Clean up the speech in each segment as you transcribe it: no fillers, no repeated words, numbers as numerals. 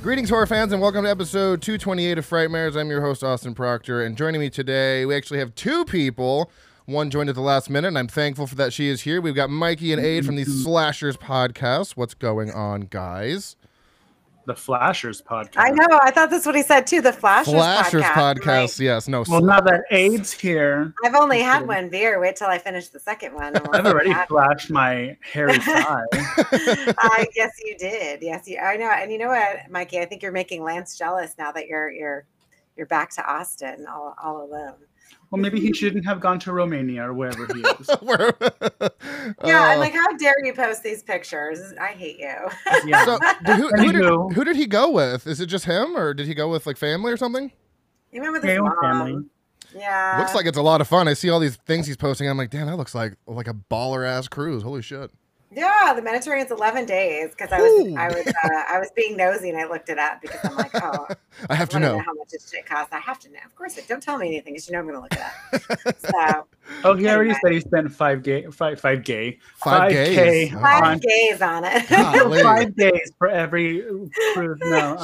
Greetings, horror fans, and welcome to episode 228 of Frightmares. I'm your host, Austin Proctor, and joining me today, we actually have two people. One joined at the last minute, and I'm thankful for that she is here. We've got Mikey and Aid from the Slashers podcast. What's going on, guys? The Flashers podcast. I know. I thought that's what he said too. The Flashers podcast. Like, yes. No. Well, now that Aid's here, I've only had one beer. Wait till I finish the second one. I've already flashed my hairy thigh. Yes, you did. Yes, I know. And you know what, Mikey? I think you're making Lance jealous now that you're back to Austin all alone. Well, maybe he shouldn't have gone to Romania or wherever he is. Yeah, I'm like, how dare you post these pictures? I hate you. Yeah. So, who did he go with? Is it just him, or did he go with like family or something? He went with his mom. Family. Yeah. Looks like it's a lot of fun. I see all these things he's posting. I'm like, damn, that looks like a baller ass cruise. Holy shit. Yeah, the Mediterranean's 11 days because I was being nosy and I looked it up because I'm like, oh, I have to know how much this shit costs. I have to know. Of course, don't tell me anything because you know I'm going to look it up. So, he already said he spent 5K on it. 5 days for every cruise. No,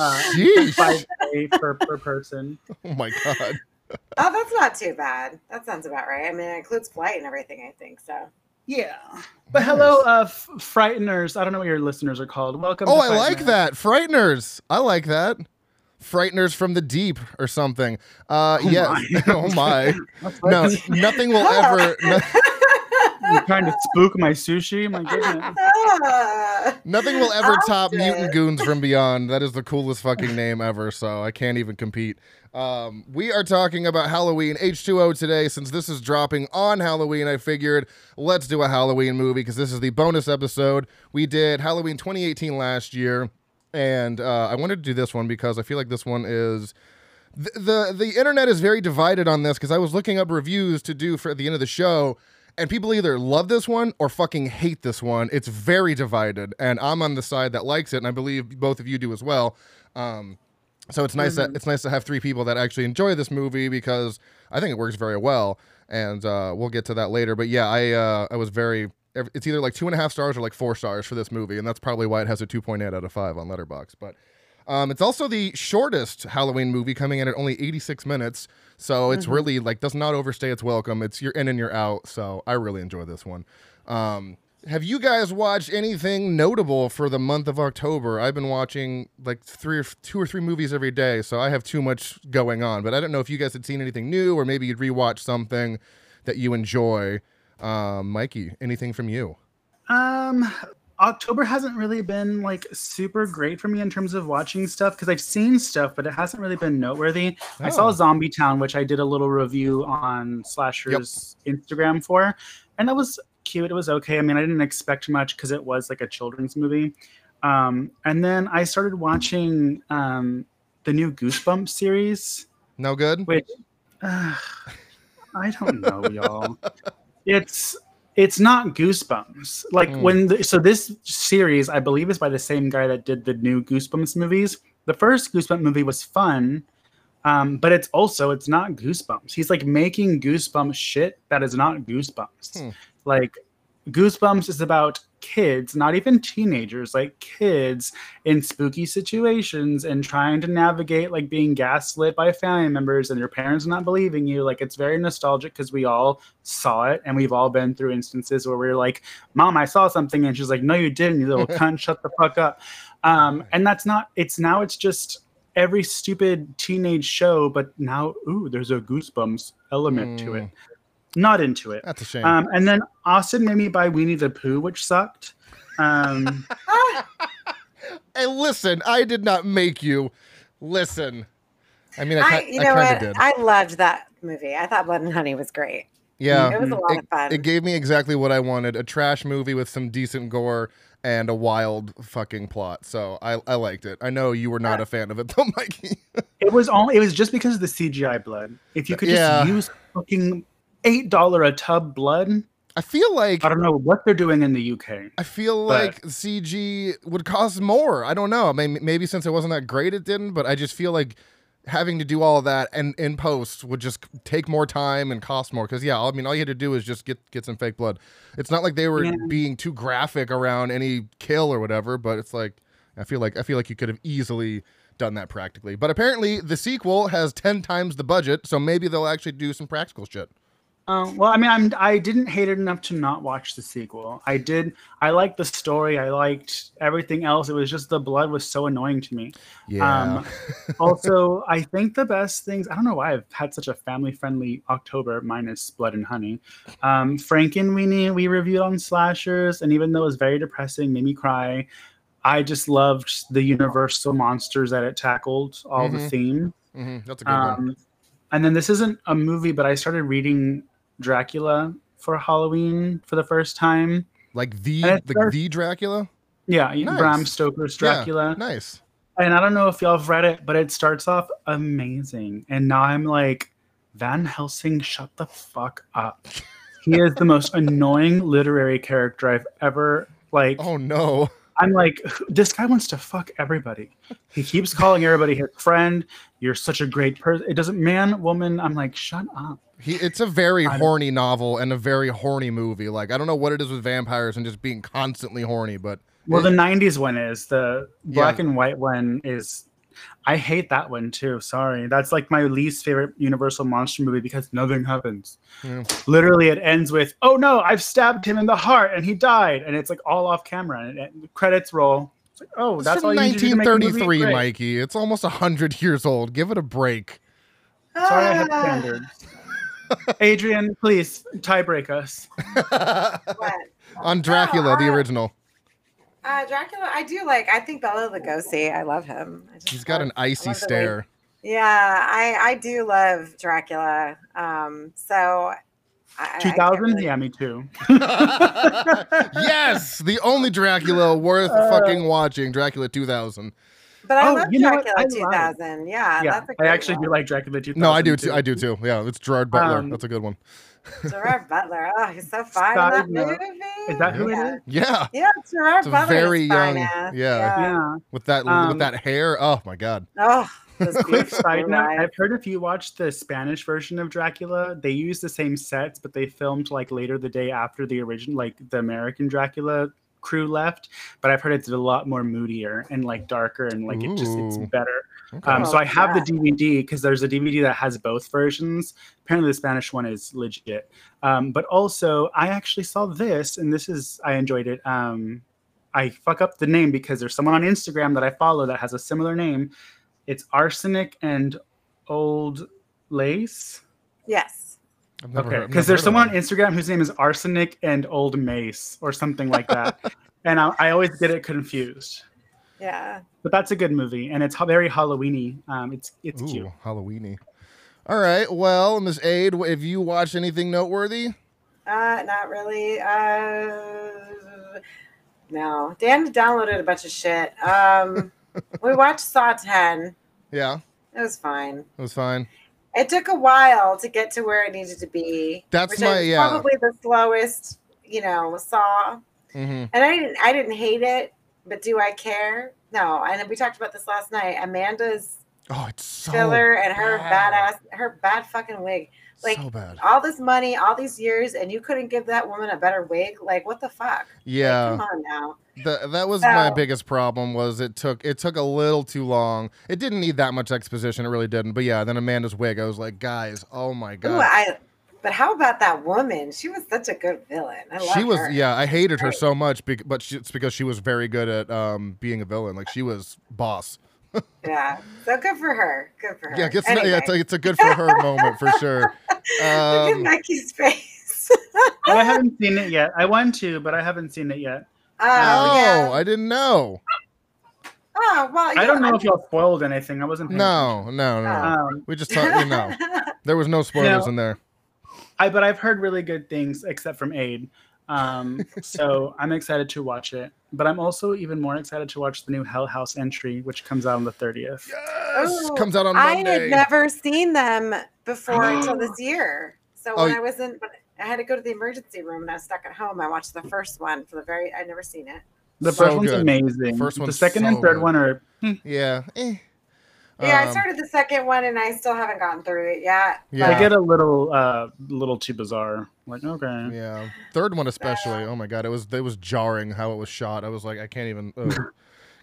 5K per person. Oh my god. Oh, that's not too bad. That sounds about right. I mean, it includes flight and everything, I think so. Yeah. But hello, Frighteners. I don't know what your listeners are called. Welcome to I like that. Frighteners. I like that. Frighteners from the deep or something. Yeah. Oh my. No, nothing will ever. You're trying to spook my sushi? My goodness. Nothing will ever top Mutant Goons from Beyond. That is the coolest fucking name ever, so I can't even compete. We are talking about Halloween H2O today. Since this is dropping on Halloween, I figured let's do a Halloween movie because this is the bonus episode. We did Halloween 2018 last year, and I wanted to do this one because I feel like this one is... The internet is very divided on this because I was looking up reviews to do for at the end of the show, and people either love this one or fucking hate this one. It's very divided, and I'm on the side that likes it, and I believe both of you do as well. So it's nice that it's nice to have three people that actually enjoy this movie because I think it works very well, and we'll get to that later. But yeah, I was very. It's either like 2.5 stars or like 4 stars for this movie, and that's probably why it has a 2.8 out of 5 on Letterboxd. But it's also the shortest Halloween movie, coming in at only 86 minutes. So it's really like does not overstay its welcome. It's you're in and you're out. So I really enjoy this one. Have you guys watched anything notable for the month of October? I've been watching like 2 or 3 movies every day, so I have too much going on. But I don't know if you guys had seen anything new, or maybe you'd rewatch something that you enjoy. Mikey, anything from you? October hasn't really been like super great for me in terms of watching stuff because I've seen stuff, but it hasn't really been noteworthy. Oh. I saw Zombie Town, which I did a little review on Slashers Instagram for, and that was cute. It was okay. I mean, I didn't expect much because it was like a children's movie. And then I started watching the new Goosebumps series. No good? Which I don't know, y'all. It's not Goosebumps. Like so this series, I believe, is by the same guy that did the new Goosebumps movies. The first Goosebumps movie was fun, but it's not Goosebumps. He's like making Goosebumps shit that is not Goosebumps. Like Goosebumps is about kids, not even teenagers, like kids in spooky situations and trying to navigate like being gaslit by family members and your parents not believing you. Like it's very nostalgic because we all saw it and we've all been through instances where we're like, Mom, I saw something, and she's like, no, you didn't, you little cunt, shut the fuck up. And that's not, it's just every stupid teenage show, but now, there's a Goosebumps element to it. Not into it. That's a shame. And then Austin made me buy Winnie the Pooh, which sucked. Hey, listen, I did not make you. Listen. I mean, I kind of did. I loved that movie. I thought Blood and Honey was great. Yeah. It was a lot of fun. It gave me exactly what I wanted. A trash movie with some decent gore and a wild fucking plot. So I liked it. I know you were not a fan of it though, Mikey. It was just because of the CGI blood. If you could just use fucking $8 a tub blood. I feel like I don't know what they're doing in the UK. I feel like CG would cost more. I don't know. Maybe since it wasn't that great, it didn't. But I just feel like having to do all of that and in post would just take more time and cost more. Because I mean, all you had to do is just get some fake blood. It's not like they were being too graphic around any kill or whatever. But it's like I feel like you could have easily done that practically. But apparently the sequel has 10 times the budget, so maybe they'll actually do some practical shit. Well, I mean, I didn't hate it enough to not watch the sequel. I did. I liked the story. I liked everything else. It was just the blood was so annoying to me. Yeah. Also, I think the best things. I don't know why I've had such a family-friendly October minus Blood and Honey. Frankenweenie we reviewed on Slashers, and even though it was very depressing, made me cry. I just loved the universal monsters that it tackled, all the theme. That's a good one. And then this isn't a movie, but I started reading Dracula for Halloween for the first time. Like the Dracula? Yeah, Nice. Bram Stoker's Dracula. Yeah, nice. And I don't know if y'all have read it, but it starts off amazing. And now I'm like, Van Helsing, shut the fuck up. He is the most annoying literary character I've ever like. Oh no. I'm like, this guy wants to fuck everybody. He keeps calling everybody his friend. You're such a great person. It doesn't, man, woman. I'm like, shut up. It's a very horny novel and a very horny movie. Like, I don't know what it is with vampires and just being constantly horny, but. Well, the 90s one is. The black and white one is. I hate that one too. Sorry. That's like my least favorite Universal monster movie because nothing happens. Yeah. Literally, it ends with, oh no, I've stabbed him in the heart and he died. And it's like all off camera and the credits roll. It's like, oh, that's all you need to do to make a movie 1933, Mikey. It's almost 100 years old. Give it a break. Sorry, I have standards. Adrian, please tie break us. What? On Dracula, the original. Dracula, I do like. I think Bela Lugosi. I love him. He's got an icy stare. Yeah, I do love Dracula. 2000? Yeah, me too. Yes, the only Dracula worth fucking watching, Dracula 2000. But I love Dracula 2000. Yeah, that's a great I actually do like Dracula 2000. No, I do too. I do too. Yeah, it's Gerard Butler. That's a good one. Gerard Butler. Oh, he's so fine in that movie. Is that who it is? Yeah. Yeah, Gerard Butler. Very young. Yeah. With that hair. Oh my God. Oh. Quick side note, I've heard if you watch the Spanish version of Dracula, they use the same sets, but they filmed like later the day after the original, like the American Dracula crew left. But I've heard it's a lot more moodier and like darker and like it's better. Okay. So I have the DVD because there's a DVD that has both versions. Apparently the Spanish one is legit. But also I actually saw this and I enjoyed it. I fuck up the name because there's someone on Instagram that I follow that has a similar name. It's Arsenic and Old Lace. Yes. Okay, because there's someone on Instagram whose name is Arsenic and Old Mace or something like that. And I always get it confused. Yeah. But that's a good movie, and it's very Halloween-y. It's cute. Halloween-y. All right. Well, Miss Aid, have you watched anything noteworthy? Not really. No. Dan downloaded a bunch of shit. We watched Saw 10. Yeah. It was fine. It took a while to get to where it needed to be. That's probably the slowest, Saw. Mm-hmm. And I didn't hate it, but do I care? No. And we talked about this last night. Amanda's it's so filler and her bad. her bad fucking wig. Like so bad. All this money, all these years, and you couldn't give that woman a better wig. Like, what the fuck? Yeah. Like, come on now. That was my biggest problem. Was it took a little too long. It didn't need that much exposition. It really didn't. But yeah, then Amanda's wig. I was like, guys, oh my God. Ooh, but how about that woman? She was such a good villain. She was. Her. Yeah, I hated her so much, but it's because she was very good at being a villain. Like she was boss. Yeah, so good for her. Yeah, it's a good for her moment for sure. Look at Mikey's face. I haven't seen it yet. I want to, but I haven't seen it yet. Yeah. I didn't know. Oh well, I don't know if y'all spoiled anything. I wasn't. No. We just talked. There was no spoilers in there. But I've heard really good things, except from Aid. So I'm excited to watch it. But I'm also even more excited to watch the new Hell House entry, which comes out on the 30th. Yes, comes out on Monday. I had never seen them before until this year. So when I had to go to the emergency room and I was stuck at home. I watched the first one I'd never seen it. The first one's amazing. The second and third one are yeah. Yeah, I started the second one and I still haven't gotten through it yet. Yeah, I get a little too bizarre. Like, okay. Yeah. Third one especially. Oh my God, it was jarring how it was shot. I was like, I can't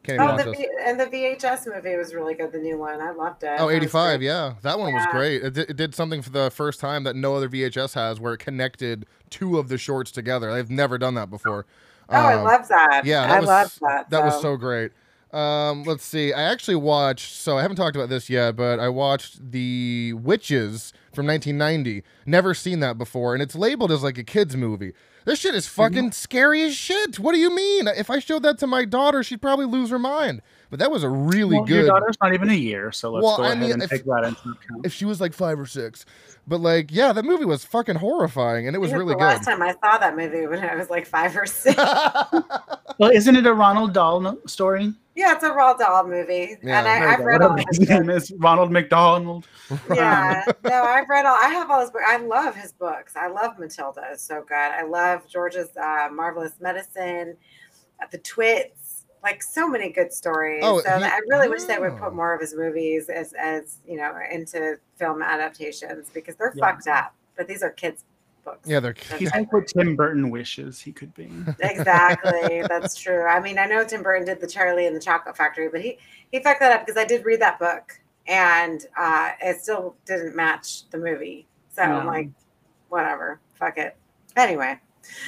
Can't even watch this. And the VHS movie was really good. The new one, I loved it. Oh, 85, yeah. That one was great. It did something for the first time that no other VHS has, where it connected two of the shorts together. They've never done that before. Oh, I love that. Yeah, I love that. That was so great. Let's see. I actually watched, so I haven't talked about this yet, but I watched The Witches from 1990. Never seen that before, and it's labeled as like a kid's movie. This shit is fucking scary as shit. What do you mean? If I showed that to my daughter, she'd probably lose her mind. But that was a really good... Your daughter's not even a year, so let's go ahead and take that into account. If she was like 5 or 6. But like, yeah, that movie was fucking horrifying, and it was really good. Last time I saw that movie when I was like 5 or 6. Well, isn't it a Ronald Dahl story? Yeah, it's a Roald Dahl movie. Yeah. And I've read all his name is Ronald McDonald. Yeah. No, I've read all. I have all his books. I love his books. I love Matilda. It's so good. I love George's Marvelous Medicine, The Twits. Like so many good stories. Oh, so I really wish they would put more of his movies as you know, into film adaptations, because they're fucked up. But these are kids' books. Yeah, they're He's like what Tim Burton wishes he could be. Exactly. That's true. I mean, I know Tim Burton did the Charlie and the Chocolate Factory, but he fucked that up, because I did read that book, and it still didn't match the movie. So I'm like, whatever. Fuck it. Anyway.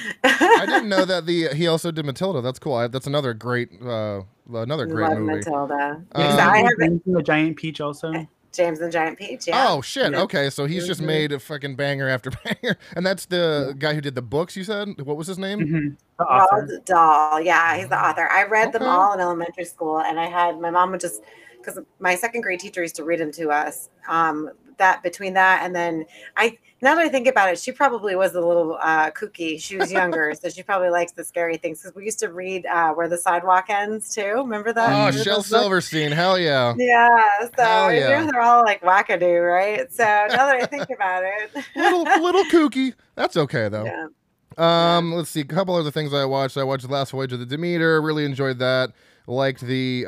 I didn't know that he also did Matilda. That's cool. That's another great Love movie. Matilda. I have James and the Giant Peach also. James and the Giant Peach. Yeah. Oh shit. Yeah. Okay, so he's just made a fucking banger after banger, and that's the guy who did the books. You said, what was his name? Mm-hmm. Roald Dahl. Yeah, he's the author. I read them all in elementary school, and I had my mom would just, because my second grade teacher used to read them to us. That between that and then now that I think about it, she probably was a little kooky. She was younger, so she probably likes the scary things, because we used to read Where the Sidewalk Ends too. Remember that? Oh, Shel Silverstein, hell yeah. Yeah, so they're all like wackadoo, right? So now that I think about it, little kooky. That's okay though. Yeah. Let's see, a couple other things I watched. I watched The Last Voyage of the Demeter. Really enjoyed that. Liked the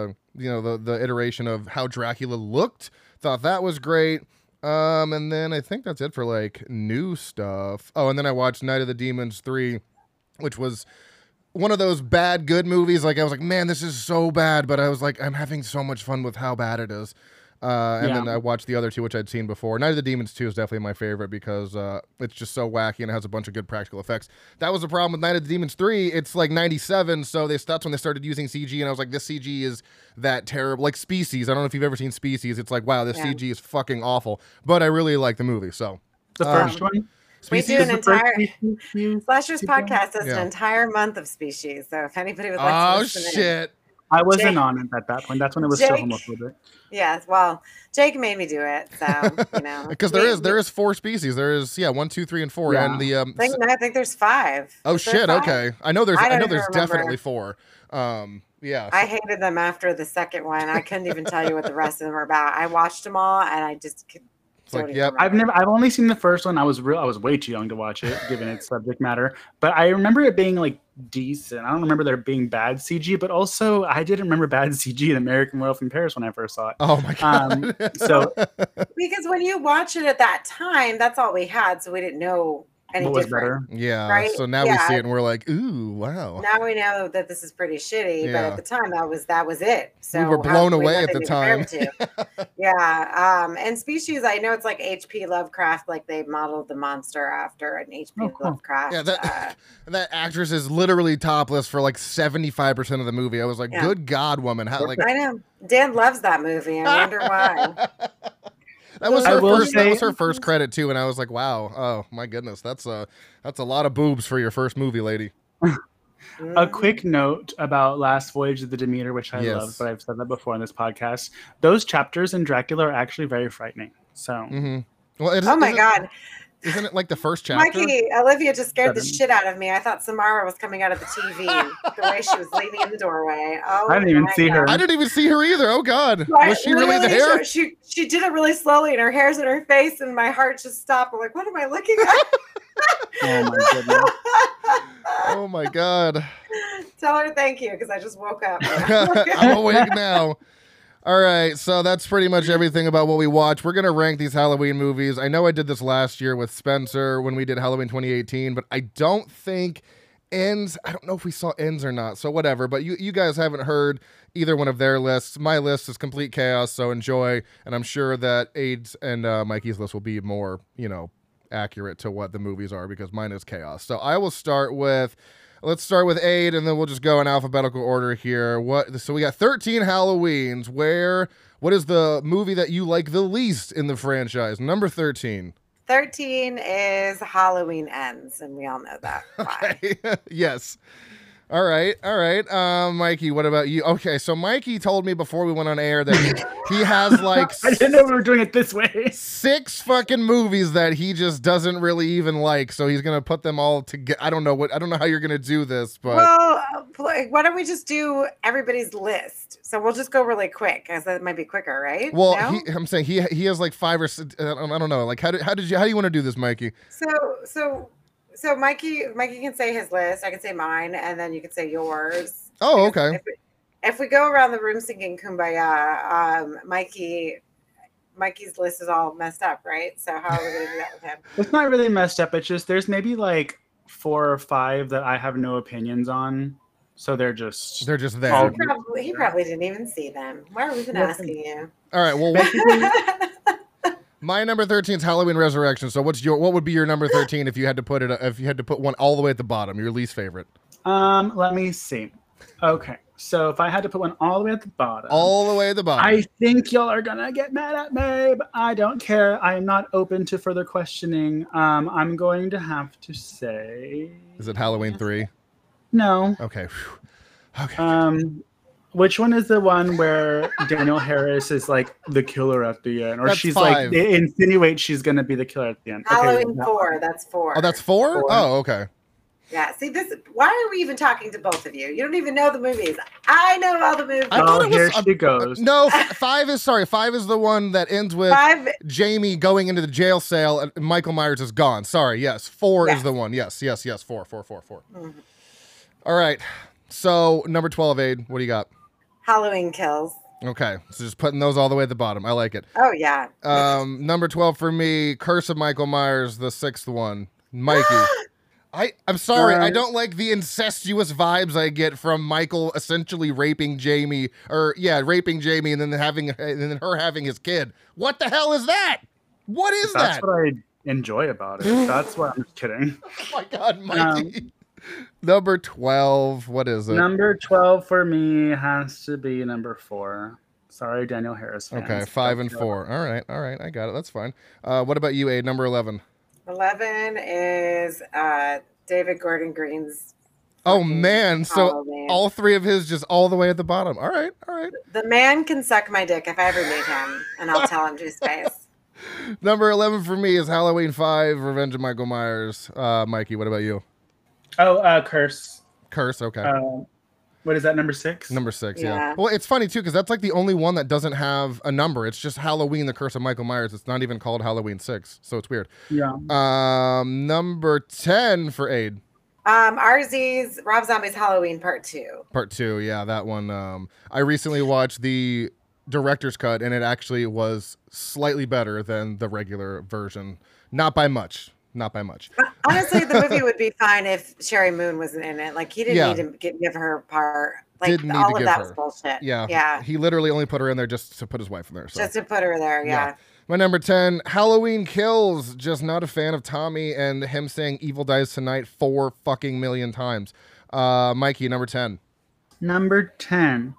the iteration of how Dracula looked. Thought that was great. And then I think that's it for like new stuff. Oh, and then I watched Night of the Demons 3, which was one of those bad good movies. Like I was like, man, this is so bad, but I was like, I'm having so much fun with how bad it is. And then I watched the other two, which I'd seen before. Night of the Demons 2 is definitely my favorite, because it's just so wacky and it has a bunch of good practical effects. That was the problem with Night of the Demons 3. It's like 97, so that's when they started using CG, and I was like, this CG is that terrible. Like Species. I don't know if you've ever seen Species. It's like, wow, this CG is fucking awful. But I really like the movie, so. The first one? Species. We do an entire Slashers podcast is an entire month of Species. So if anybody would like to listen shit. I wasn't on it at that point. That's when it was still homophobic. Yes, well, Jake made me do it, so you know. Because there is 4 species. There is 1, 2, 3, and 4, and the I think there's 5. Oh shit! 5? Okay, I know there's definitely 4. Yeah. I hated them after the second one. I couldn't even tell you what the rest of them were about. I watched them all, and I just. I've only seen the first one. I was way too young to watch it, given its subject matter. But I remember it being like decent. I don't remember there being bad CG, but also I didn't remember bad CG in American Werewolf in Paris when I first saw it. Oh my god! Because when you watch it at that time, that's all we had, so we didn't know any what different. Was better. Yeah. Right? So now we see it and we're like, ooh, wow. Now we know that this is pretty shitty, but at the time that was it. So we were blown away at the time. And Species, I know it's like H.P. Lovecraft, like they modeled the monster after an H.P. Lovecraft. Yeah, that actress is literally topless for like 75% of the movie. I was like, good God, woman. How, like, I know. Dan loves that movie. I wonder why. That was her first credit too, and I was like, "Wow, oh my goodness, that's a lot of boobs for your first movie, lady." A quick note about Last Voyage of the Demeter, which I love, but I've said that before on this podcast. Those chapters in Dracula are actually very frightening. So, well, oh my god. Isn't it like the first chapter? Mikey, Olivia just scared the shit out of me. I thought Samara was coming out of the TV the way she was leaning in the doorway. Oh, I didn't even see her. I didn't even see her either. Oh God, was she really there? She did it really slowly, and her hair's in her face, and my heart just stopped. I'm like, what am I looking at? Oh my goodness. Oh my God. Tell her thank you, because I just woke up. I'm awake now. All right, so that's pretty much everything about what we watch. We're going to rank these Halloween movies. I know I did this last year with Spencer when we did Halloween 2018, but I don't think Ends. I don't know if we saw Ends or not, so whatever. But you guys haven't heard either one of their lists. My list is complete chaos, so enjoy. And I'm sure that Aid's and Mikey's list will be more, accurate to what the movies are because mine is chaos. So I will start with. Let's start with Aid, and then we'll just go in alphabetical order here. So we got 13 Halloweens. What is the movie that you like the least in the franchise? Number 13. 13 is Halloween Ends, and we all know that. Why? Okay. Yes. All right. Mikey, what about you? Okay, so Mikey told me before we went on air that he has like I didn't know we were doing it this way. 6 fucking movies that he just doesn't really even like, so he's gonna put them all together. I don't know how you're gonna do this, but well, why don't we just do everybody's list? So we'll just go really quick, as that might be quicker, right? well, No? I'm saying he has like 5 or 6, I don't know. Like how do you want to do this, Mikey? So Mikey can say his list. I can say mine, and then you can say yours. Oh, okay. If we go around the room singing "Kumbaya," Mikey's list is all messed up, right? So how are we going to do that with him? It's not really messed up. It's just there's maybe like 4 or 5 that I have no opinions on. So they're just there. He probably didn't even see them. Why are we even asking you? All right. Well, my number 13 is Halloween Resurrection. So what would be your number 13 if you had to put one all the way at the bottom, your least favorite? Let me see. Okay. So if I had to put one all the way at the bottom. All the way at the bottom. I think y'all are gonna get mad at me, but I don't care. I am not open to further questioning. I'm going to have to say. Is it Halloween 3? No. Okay. Whew. Okay. Which one is the one where Danielle Harris is like the killer at the end, or That's she's 5. like they insinuate she's gonna be the killer at the end? Halloween 4. That's 4. Oh, that's 4? 4. Oh, okay. Yeah. See this. Why are we even talking to both of you? You don't even know the movies. I know all the movies. I thought Oh, it was- here she goes. No, 5 is the one that ends with 5. Jamie going into the jail cell and Michael Myers is gone. Sorry, yes. 4 Yes. is the one. Yes. 4. Mhm. All right. So number 12, Aid, what do you got? Halloween Kills. Okay. So just putting those all the way at the bottom. I like it. Oh yeah. Number 12 for me, Curse of Michael Myers, the 6th one. Mikey. I'm sorry, I don't like the incestuous vibes I get from Michael essentially raping Jamie, and then her having his kid. What the hell is that? What is That's that? what I enjoy about it. That's what I'm just kidding. Oh my God, Mikey. Number 12, what is it? Number 12 for me has to be number 4. Sorry, Danielle Harris fans. Okay, 5 and 4. All right, I got it. That's fine. What about you, Aid? Number 11. 11 is David Gordon Green's. Oh man, so Halloween. all 3 of his just all the way at the bottom. All right. The man can suck my dick if I ever meet him, and I'll tell him to his face. Number 11 for me is Halloween 5, Revenge of Michael Myers. Mikey, what about you? Oh, Curse. Curse, okay. What is that, number 6? Number 6, yeah. Yeah. Well, it's funny too because that's like the only one that doesn't have a number. It's just Halloween, the Curse of Michael Myers. It's not even called Halloween 6, so it's weird. Yeah. Number 10 for Aid. RZ's Rob Zombie's Halloween Part 2. Part 2, yeah, that one. I recently watched the director's cut, and it actually was slightly better than the regular version. Not by much. Honestly, the movie would be fine if Sherry Moon wasn't in it. Like, he didn't need to give her part. Like, Didn't need all to of give that her. was bullshit. Yeah. He literally only put her in there just to put his wife in there. So. Just to put her there, yeah. My number 10, Halloween Kills. Just not a fan of Tommy and him saying Evil Dies Tonight 4 fucking million times. Mikey, number 10. Number 10.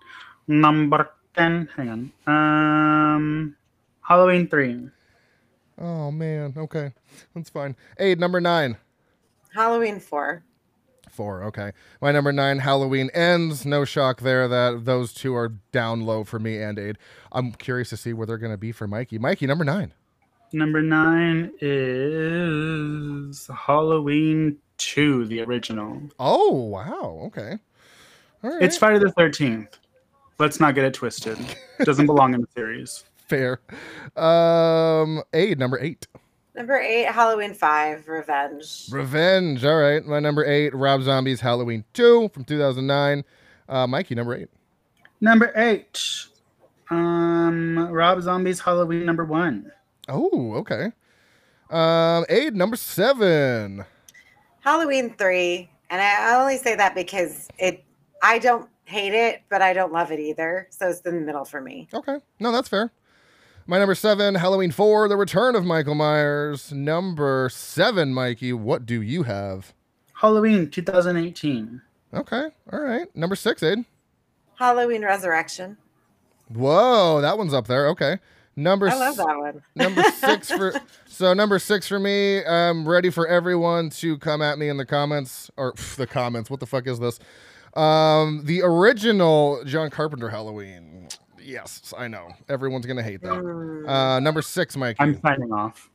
Hang on. Halloween 3. Oh, man. Okay. That's fine. Aid, number 9. Halloween 4. 4, okay. My number 9, Halloween Ends. No shock there that those 2 are down low for me and Aid. I'm curious to see where they're going to be for Mikey. Mikey, number 9. Number 9 is Halloween 2, the original. Oh, wow. Okay. All right. It's Friday the 13th. Let's not get it twisted. It doesn't belong in the series. Fair. Aid, number 8. Number 8, Halloween 5, Revenge. Revenge. All right. My number 8, Rob Zombie's Halloween 2 from 2009. Mikey, number 8. Number 8, Rob Zombie's Halloween number 1. Oh, okay. Aid, number 7. Halloween 3, And I only say that because I don't hate it, but I don't love it either. So it's in the middle for me. Okay. No, that's fair. My number 7, Halloween 4, The Return of Michael Myers. Number 7, Mikey, what do you have? Halloween 2018. Okay. All right. Number 6, Aid. Halloween Resurrection. Whoa, that one's up there. Okay. I love that one. Number 6 for number 6 for me. I'm ready for everyone to come at me in the comments or the comments. What the fuck is this? The original John Carpenter Halloween. Yes, I know. Everyone's gonna hate that. Number 6, Mikey. I'm signing off.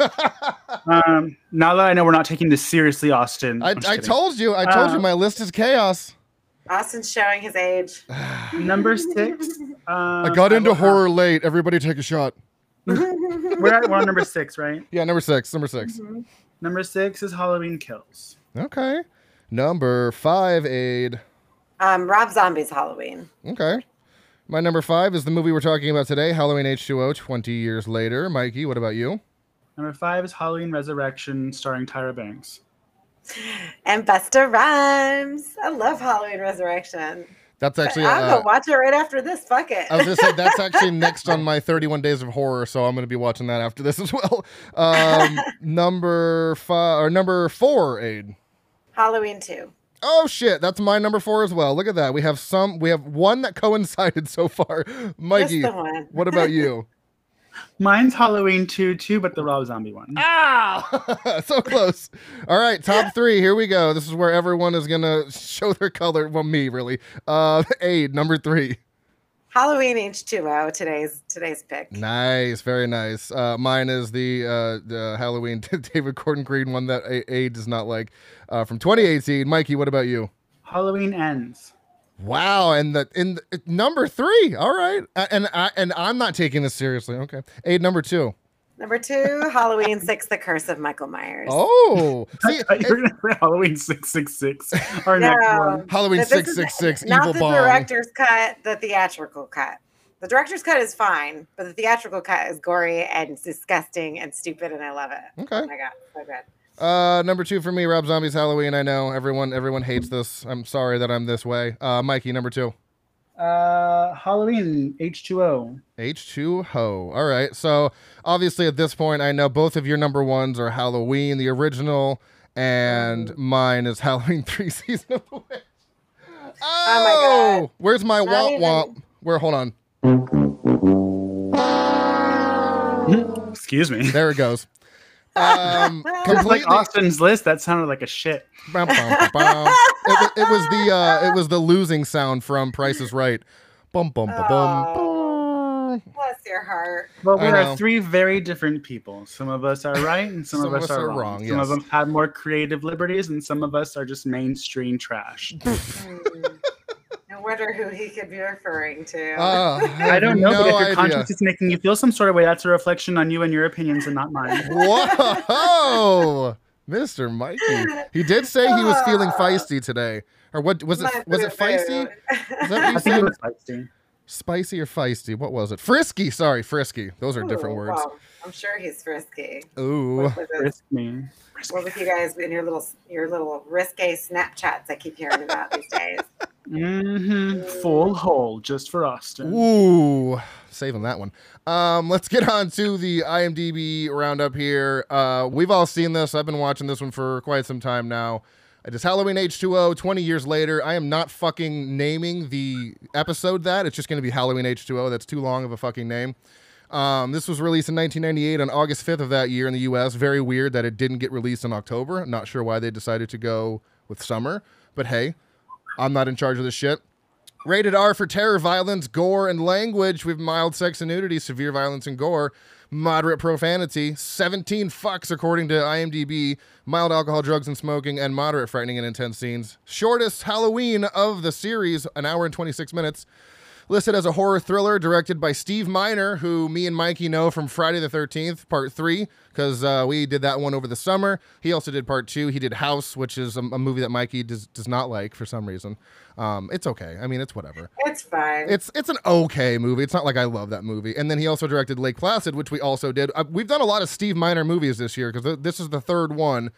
Now that I know we're not taking this seriously, Austin. I told you. I told you my list is chaos. Austin's showing his age. Number 6. I got into horror late. Everybody take a shot. We're on number 6, right? Yeah, number 6. Number 6. Mm-hmm. Number 6 is Halloween Kills. Okay. Number 5, Aid. Rob Zombie's Halloween. Okay. My number 5 is the movie we're talking about today, Halloween H2O, 20 years later. Mikey, what about you? Number 5 is Halloween Resurrection, starring Tyra Banks. And Busta Rhymes. I love Halloween Resurrection. That's actually... I'm going to watch it right after this. Fuck it. I was going to say, that's actually next on my 31 Days of Horror, so I'm going to be watching that after this as well. Number 4, Aid. Halloween 2. Oh shit, that's my number 4 as well. Look at that. We have one that coincided so far. Mikey, Just the one. What about you? Mine's Halloween 2 too, but the Rob Zombie one. Ah! So close. All right, top 3. Here we go. This is where everyone is going to show their color. Well, me, really. Aid, number 3. Halloween H2O, today's pick. Nice, very nice. Mine is the Halloween David Gordon Green one that Aid does not like from 2018. Mikey, what about you? Halloween Ends. Wow, and number 3. All right, and I'm not taking this seriously. Okay, Aid, number 2. Number 2, Halloween 6, The Curse of Michael Myers. Oh, see, you're gonna say Halloween 666. Our next one. Halloween 666. Evil Not the Bong. director's cut, the theatrical cut. The director's cut is fine, but the theatrical cut is gory and disgusting and stupid, and I love it. Okay. Oh my god, so good. Number 2 for me, Rob Zombie's Halloween. I know everyone hates this. I'm sorry that I'm this way. Mikey, number 2. Halloween H2O. H2O. All right. So obviously at this point, I know both of your number 1s are Halloween, the original, and mine is Halloween 3 Season of the Witch. Oh my god. Where's my womp womp? Where? Hold on. Excuse me. There it goes. Completely. Like Austin's list, that sounded like a shit. It was the losing sound from Price is Right. Bum bum bum bum. Bless your heart. Well, we are 3 very different people. Some of us are right, and some of us are wrong. Some of them have more creative liberties, and some of us are just mainstream trash. I wonder who he could be referring to. I don't know, but if your conscience is making you feel some sort of way, that's a reflection on you and your opinions and not mine. Whoa, Mr. Mikey. He did say he was feeling feisty today. Or what was it? Was it feisty? Is that what you I think it was feisty. Spicy or feisty? What was it? Frisky. Sorry, frisky. Those are different words. Well, I'm sure he's frisky. Ooh. Frisky. What with you guys in your little risque Snapchats I keep hearing about these days? Full hole just for Austin. Ooh, saving that one. Let's get on to the IMDb roundup here. We've all seen this. I've been watching this one for quite some time now. It is Halloween H2O, 20 years later. I am not fucking naming the episode that. It's just going to be Halloween H2O. That's too long of a fucking name. This was released in 1998 on August 5th of that year in the U.S. Very weird that it didn't get released in October. Not sure why they decided to go with summer. But hey, I'm not in charge of this shit. Rated R for terror, violence, gore, and language with mild sex and nudity, severe violence and gore, moderate profanity, 17 fucks according to IMDb, mild alcohol, drugs, and smoking, and moderate frightening and intense scenes. Shortest Halloween of the series, an hour and 26 minutes. Listed as a horror thriller directed by Steve Miner, who me and Mikey know from Friday the 13th, Part 3, because we did that one over the summer. He also did Part 2. He did House, which is a movie that Mikey does not like for some reason. It's okay. I mean, it's whatever. It's fine. It's an okay movie. It's not like I love that movie. And then he also directed Lake Placid, which we also did. We've done a lot of Steve Miner movies this year because this is the third one.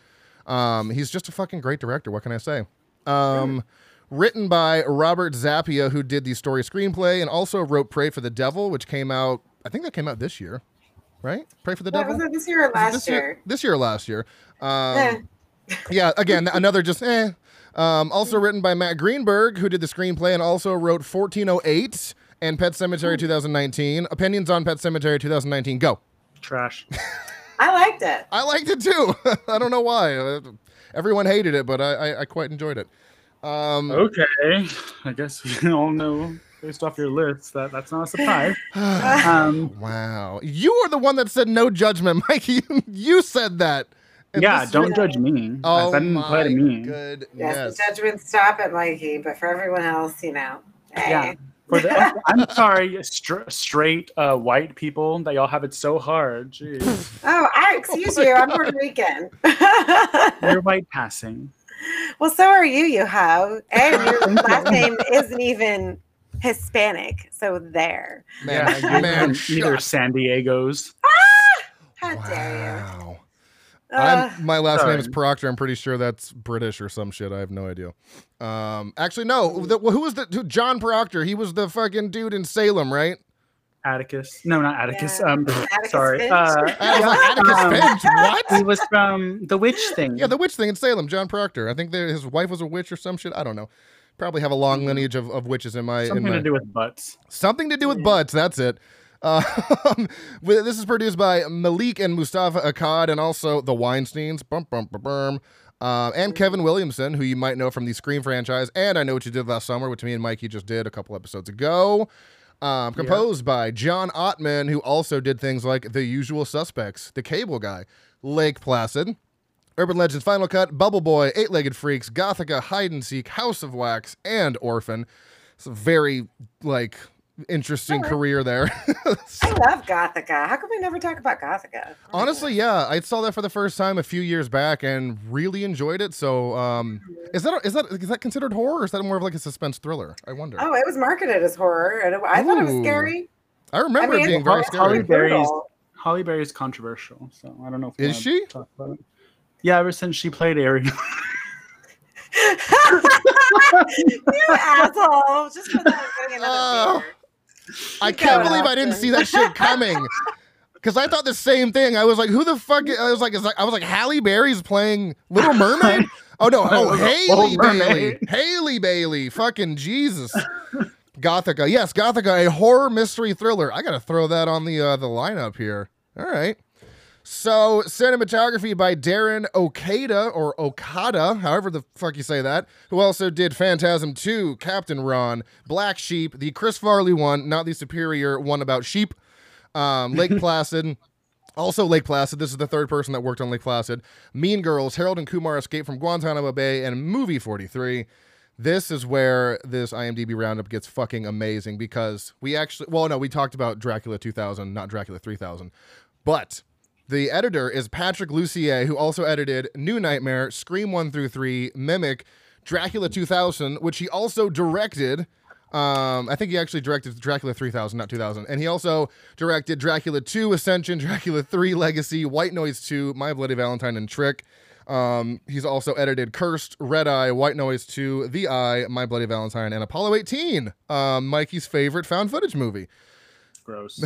He's just a fucking great director. What can I say? Written by Robert Zappia, who did the story screenplay and also wrote Pray for the Devil, which came out, I think that came out this year, right? Pray for the Devil? Was it this year or last year? This year or last year. Yeah, again, another just also written by Matt Greenberg, who did the screenplay and also wrote 1408 and Pet Sematary 2019. Opinions on Pet Sematary 2019. Go. Trash. I liked it. I liked it too. I don't know why. Everyone hated it, but I quite enjoyed it. Okay. I guess we all know based off your list that's not a surprise. Wow. You are the one that said no judgment, Mikey. You said that. And yeah, don't judge me. Oh, that didn't apply to me. Goodness. Yes, the judgments stop at Mikey, but for everyone else, hey. Yeah. I'm sorry, straight white people that y'all have it so hard. Jeez. Oh, excuse you. I'm Puerto Rican. You're white passing. Well, so are you. You have, and your last name isn't even Hispanic. So there. Man, either San Diego's. How dare you? My last name is Proctor. I'm pretty sure that's British or some shit. I have no idea. Actually, no. Who was John Proctor? He was the fucking dude in Salem, right? Atticus. No, not Atticus. Yeah. Atticus sorry. Finch? Atticus Finch. What? He was from The Witch Thing. Yeah, The Witch Thing in Salem. John Proctor. I think his wife was a witch or some shit. I don't know. Probably have a long lineage of witches in my. Something to do with butts. Something to do with butts. That's it. This is produced by Malik and Mustafa Akkad and also the Weinsteins, and Kevin Williamson, who you might know from the Scream franchise, and I Know What You Did Last Summer, which me and Mikey just did a couple episodes ago. Composed by John Ottman, who also did things like The Usual Suspects, The Cable Guy, Lake Placid, Urban Legends Final Cut, Bubble Boy, Eight-Legged Freaks, Gothica, Hide and Seek, House of Wax, and Orphan. It's a very, interesting career there. I love Gothica. How come we never talk about Gothica? Honestly, yeah, I saw that for the first time a few years back and really enjoyed it. So, is that considered horror, or is that more of like a suspense thriller? I wonder. Oh, it was marketed as horror, and I thought it was scary. I remember it being very scary. Holly Berry's controversial, so I don't know if is she? Talk about it. Yeah, ever since she played Ariel. You asshole! Just for that, I'm getting another beer. I can't believe I didn't see that shit coming. Because I thought the same thing. I was like, who the fuck? I was like, Halle Berry's playing Little Mermaid? Oh, no. Oh, Haley Bailey. Haley Bailey. Fucking Jesus. Gothica. Yes, Gothica, a horror mystery thriller. I got to throw that on the lineup here. All right. So, cinematography by Darren Okada, however the fuck you say that, who also did Phantasm 2, Captain Ron, Black Sheep, the Chris Farley one, not the superior one about sheep, Lake Placid, also Lake Placid, this is the third person that worked on Lake Placid, Mean Girls, Harold and Kumar Escape from Guantanamo Bay, and Movie 43. This is where this IMDb roundup gets fucking amazing because we talked about Dracula 2000, not Dracula 3000, but... The editor is Patrick Lussier, who also edited New Nightmare, Scream 1 through 3, Mimic, Dracula 2000, which he also directed. I think he actually directed Dracula 3000, not 2000. And he also directed Dracula 2, Ascension, Dracula 3, Legacy, White Noise 2, My Bloody Valentine, and Trick. He's also edited Cursed, Red Eye, White Noise 2, The Eye, My Bloody Valentine, and Apollo 18, Mikey's favorite found footage movie. Gross.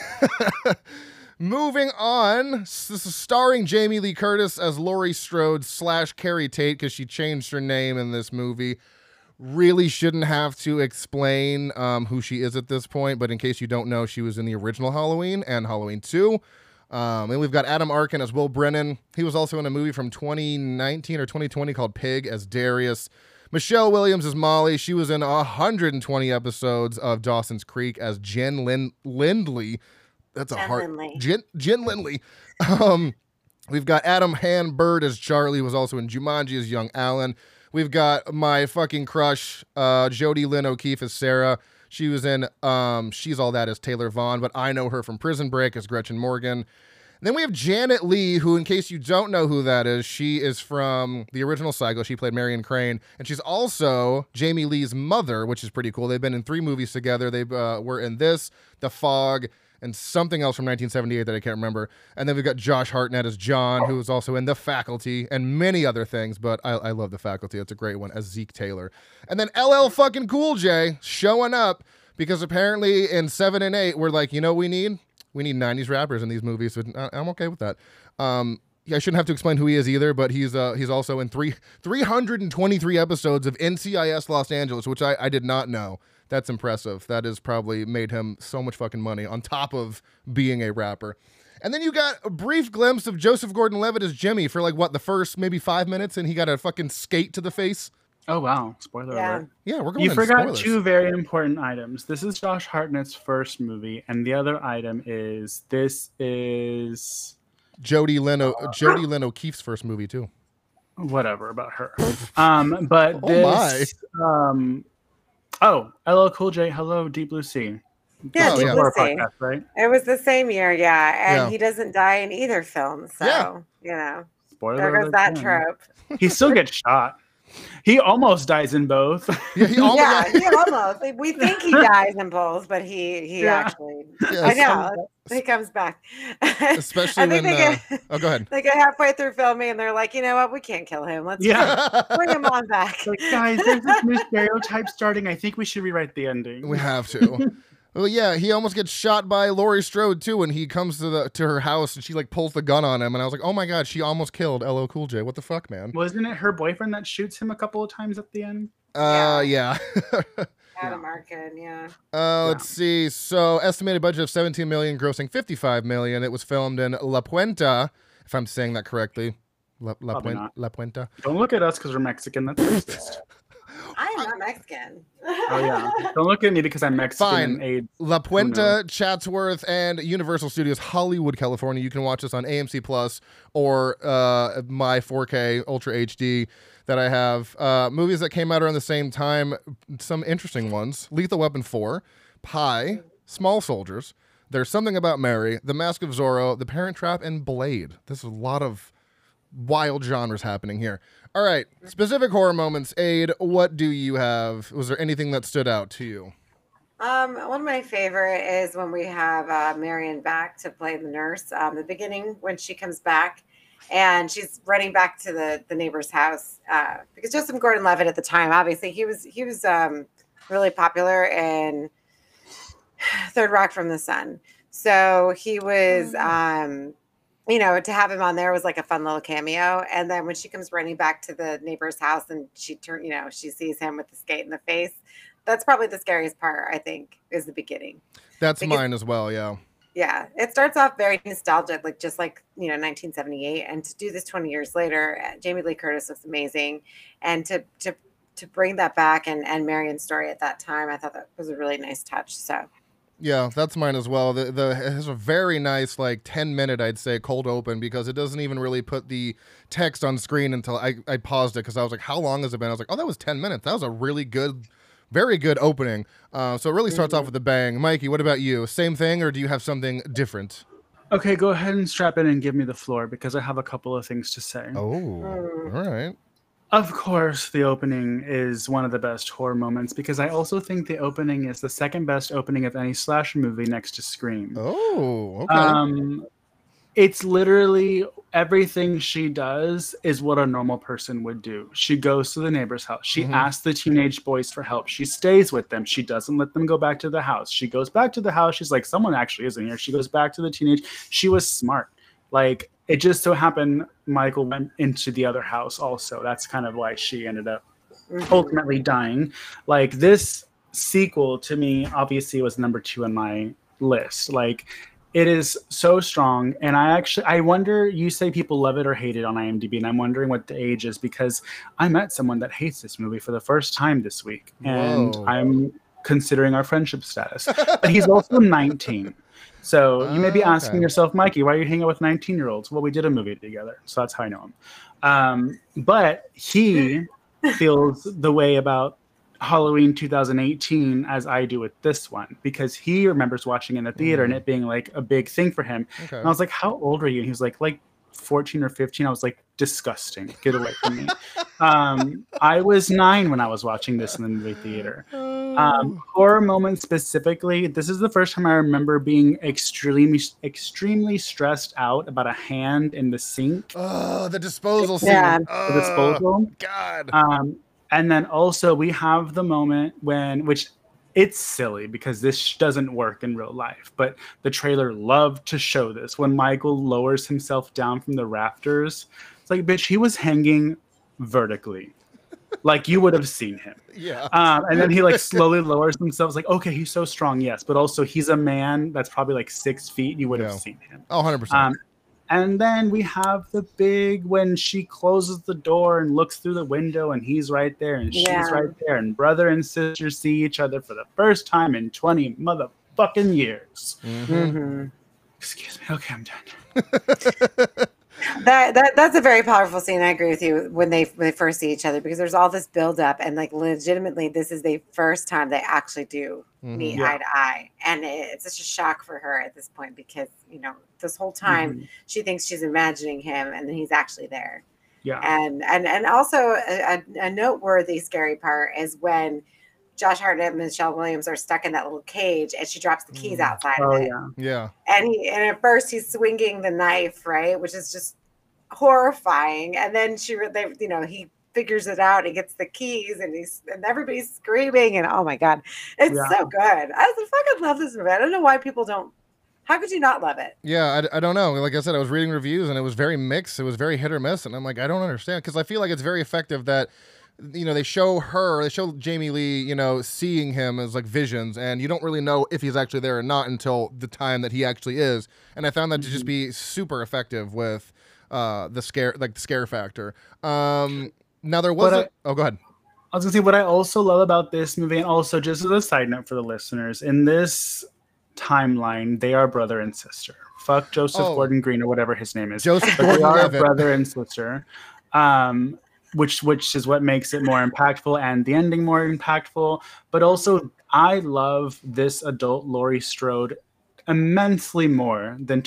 Moving on, this is starring Jamie Lee Curtis as Laurie Strode / Carrie Tate because she changed her name in this movie. Really shouldn't have to explain who she is at this point, but in case you don't know, she was in the original Halloween and Halloween 2. And we've got Adam Arkin as Will Brennan. He was also in a movie from 2019 or 2020 called Pig as Darius. Michelle Williams as Molly. She was in 120 episodes of Dawson's Creek as Jen Lindley. That's a hard Jen Lindley. We've got Adam Han Bird as Charlie, who was also in Jumanji as young Alan. We've got my fucking crush, Jodie Lynn O'Keefe as Sarah. She was in She's All That as Taylor Vaughn, but I know her from Prison Break as Gretchen Morgan. And then we have Janet Leigh, who, in case you don't know who that is, she is from the original Psycho. She played Marion Crane, and she's also Jamie Lee's mother, which is pretty cool. They've been in 3 movies together. They were in this, The Fog, and something else from 1978 that I can't remember. And then we've got Josh Hartnett as John, who is also in The Faculty and many other things, but I love The Faculty. It's a great one, as Zeke Taylor. And then LL fucking Cool J showing up because apparently in 7 and 8, we're like, you know what we need? We need 90s rappers in these movies. So I'm okay with that. I shouldn't have to explain who he is either, but he's also in 323 episodes of NCIS Los Angeles, which I did not know. That's impressive. That has probably made him so much fucking money on top of being a rapper. And then you got a brief glimpse of Joseph Gordon-Levitt as Jimmy for the first maybe 5 minutes, and he got a fucking skate to the face. Oh, wow. Spoiler alert. Yeah, we're going You into forgot spoilers. 2 very important items. This is Josh Hartnett's first movie, and the other item is Jodie Lynn O'Keefe's first movie too. Whatever about her. But this LL Cool J, hello, Deep Blue Sea. Yeah, Deep Blue Sea. Podcast, right? It was the same year, and he doesn't die in either film. So Spoiler there goes that trope. He still gets shot. He almost dies in both. Yeah, he almost. We think he dies in both, but he actually. I know. He comes back. Especially when. Go ahead. They get halfway through filming and they're like, you know what? We can't kill him. Let's bring him on back. Like, guys, there's this new stereotype starting. I think we should rewrite the ending. We have to. Well, yeah, he almost gets shot by Laurie Strode too when he comes to her house and she pulls the gun on him, and I was like, oh my god, she almost killed LL Cool J. What the fuck, man? Wasn't it her boyfriend that shoots him a couple of times at the end? Yeah. Adam Arkin, Let's see. So, estimated budget of $17 million, grossing $55 million. It was filmed in La Puente, if I'm saying that correctly. La Puente. Don't look at us because we're Mexican. That's racist. I'm not Mexican. Oh yeah. Don't look at me because I'm Mexican. Fine. And AIDS. La Puente, Chatsworth, and Universal Studios Hollywood, California. You can watch this on AMC Plus or my 4K Ultra HD that I have. Movies that came out around the same time. Some interesting ones: Lethal Weapon 4, Pi, Small Soldiers, There's Something About Mary, The Mask of Zorro, The Parent Trap, and Blade. There's a lot of wild genres happening here. All right, specific horror moments. Aid, what do you have? Was there anything that stood out to you? One of my favorite is when we have Marion back to play the nurse. The beginning when she comes back and she's running back to the neighbor's house because Joseph Gordon-Levitt at the time, obviously he was really popular in Third Rock from the Sun. So he was, to have him on there was like a fun little cameo. And then when she comes running back to the neighbor's house and she sees him with the skate in the face, that's probably the scariest part, I think, is the beginning. That's mine as well, yeah. Yeah, it starts off very nostalgic, just like 1978, and to do this 20 years later, Jamie Lee Curtis looks amazing, and to bring that back and Marion's story at that time, I thought that was a really nice touch. So. Yeah, that's mine as well. It has a very nice 10-minute, I'd say, cold open because it doesn't even really put the text on screen until I paused it because I was like, how long has it been? I was like, oh, that was 10 minutes. That was a really good, very good opening. So it really starts off with a bang. Mikey, what about you? Same thing, or do you have something different? Okay, go ahead and strap in and give me the floor because I have a couple of things to say. Oh, all right. Of course, the opening is one of the best horror moments because I also think the opening is the second best opening of any slasher movie next to Scream. Oh, okay. It's literally everything she does is what a normal person would do. She goes to the neighbor's house. She asks the teenage boys for help. She stays with them. She doesn't let them go back to the house. She goes back to the house. She's like, someone actually isn't here. She goes back to the teenage. She was smart. It just so happened Michael went into the other house also. That's kind of why she ended up ultimately dying. This sequel to me obviously was number 2 on my list. It is so strong, and I wonder, you say people love it or hate it on IMDb, and I'm wondering what the age is because I met someone that hates this movie for the first time this week, and I'm considering our friendship status. But he's also 19. So you may be asking yourself, Mikey, why are you hanging out with 19-year-olds? Well, we did a movie together, so that's how I know him. But he feels the way about Halloween 2018 as I do with this one because he remembers watching in the theater and it being a big thing for him. Okay. And I was like, how old are you? And he was like 14 or 15. I was like, disgusting. Get away from me. I was 9 when I was watching this in the movie theater. Horror moment specifically, this is the first time I remember being extremely stressed out about a hand in the sink. Oh, the disposal scene. Yeah. The disposal. God. And then also we have the moment which it's silly because this doesn't work in real life, but the trailer loved to show this when Michael lowers himself down from the rafters. It's like, bitch, he was hanging vertically. Like you would have seen him. Yeah. And then he like slowly lowers himself. It's like, okay, he's so strong, yes. But also he's a man that's probably like 6 feet. You would have seen him. Oh, 100%. And then we have the big when she closes the door and looks through the window and he's right there and she's right there. And brother and sister see each other for the first time in 20 motherfucking years. Excuse me. Okay, I'm done. That's a very powerful scene. I agree with you when they first see each other, because there's all this build up and like legitimately this is the first time they actually do meet eye to eye, and it's such a shock for her at this point because this whole time she thinks she's imagining him and then he's actually there. And also a noteworthy scary part is when Josh Hartnett and Michelle Williams are stuck in that little cage and she drops the keys outside of it. Yeah. And at first he's swinging the knife, right? Which is just horrifying. And then he figures it out. He gets the keys and everybody's screaming and oh my God, it's so good. I fucking love this movie. I don't know why people don't. How could you not love it? Yeah, I don't know. Like I said, I was reading reviews and it was very mixed. It was very hit or miss. And I'm like, I don't understand. Because I feel like it's very effective that they show Jamie Lee, seeing him as like visions, and you don't really know if he's actually there or not until the time that he actually is. And I found that to just be super effective with the scare factor. Now there was go ahead. I was gonna say what I also love about this movie, and also just as a side note for the listeners, in this timeline, they are brother and sister. Fuck Joseph Gordon-Green or whatever his name is. Joseph Gordon-Levitt. They are Gordon-Levitt. brother and sister. Which is what makes it more impactful and the ending more impactful. But also, I love this adult Laurie Strode immensely more than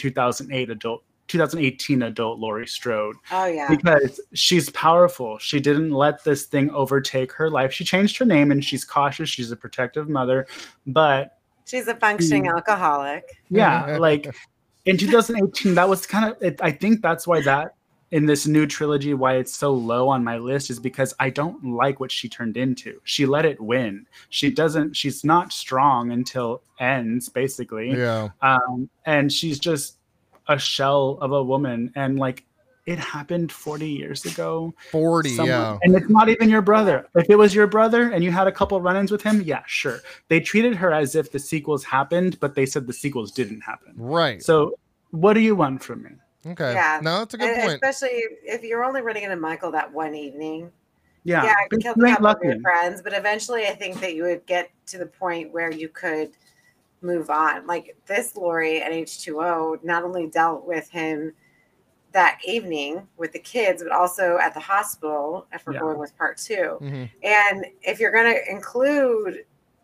2018 adult Laurie Strode. Oh, yeah. Because she's powerful. She didn't let this thing overtake her life. She changed her name and she's cautious. She's a protective mother. But she's a functioning alcoholic. Yeah. Like in 2018, that was kind of, I think that's why that, in this new trilogy, why it's so low on my list is because I don't like what she turned into. She let it win. She's not strong until ends, basically. Yeah. And she's just a shell of a woman. And like, it happened 40 years ago. 40, yeah. And it's not even your brother. If it was your brother and you had a couple run-ins with him, yeah, sure. They treated her as if the sequels happened, but they said the sequels didn't happen. Right. So what do you want from me? Okay. Yeah. No, that's a good point. Especially if you're only running into Michael that one evening. Yeah. I killed a couple of your friends, but eventually I think that you would get to the point where you could move on. Like this Laurie at H2O not only dealt with him that evening with the kids, but also at the hospital if we're going with part 2. Mm-hmm. And if you're going to include,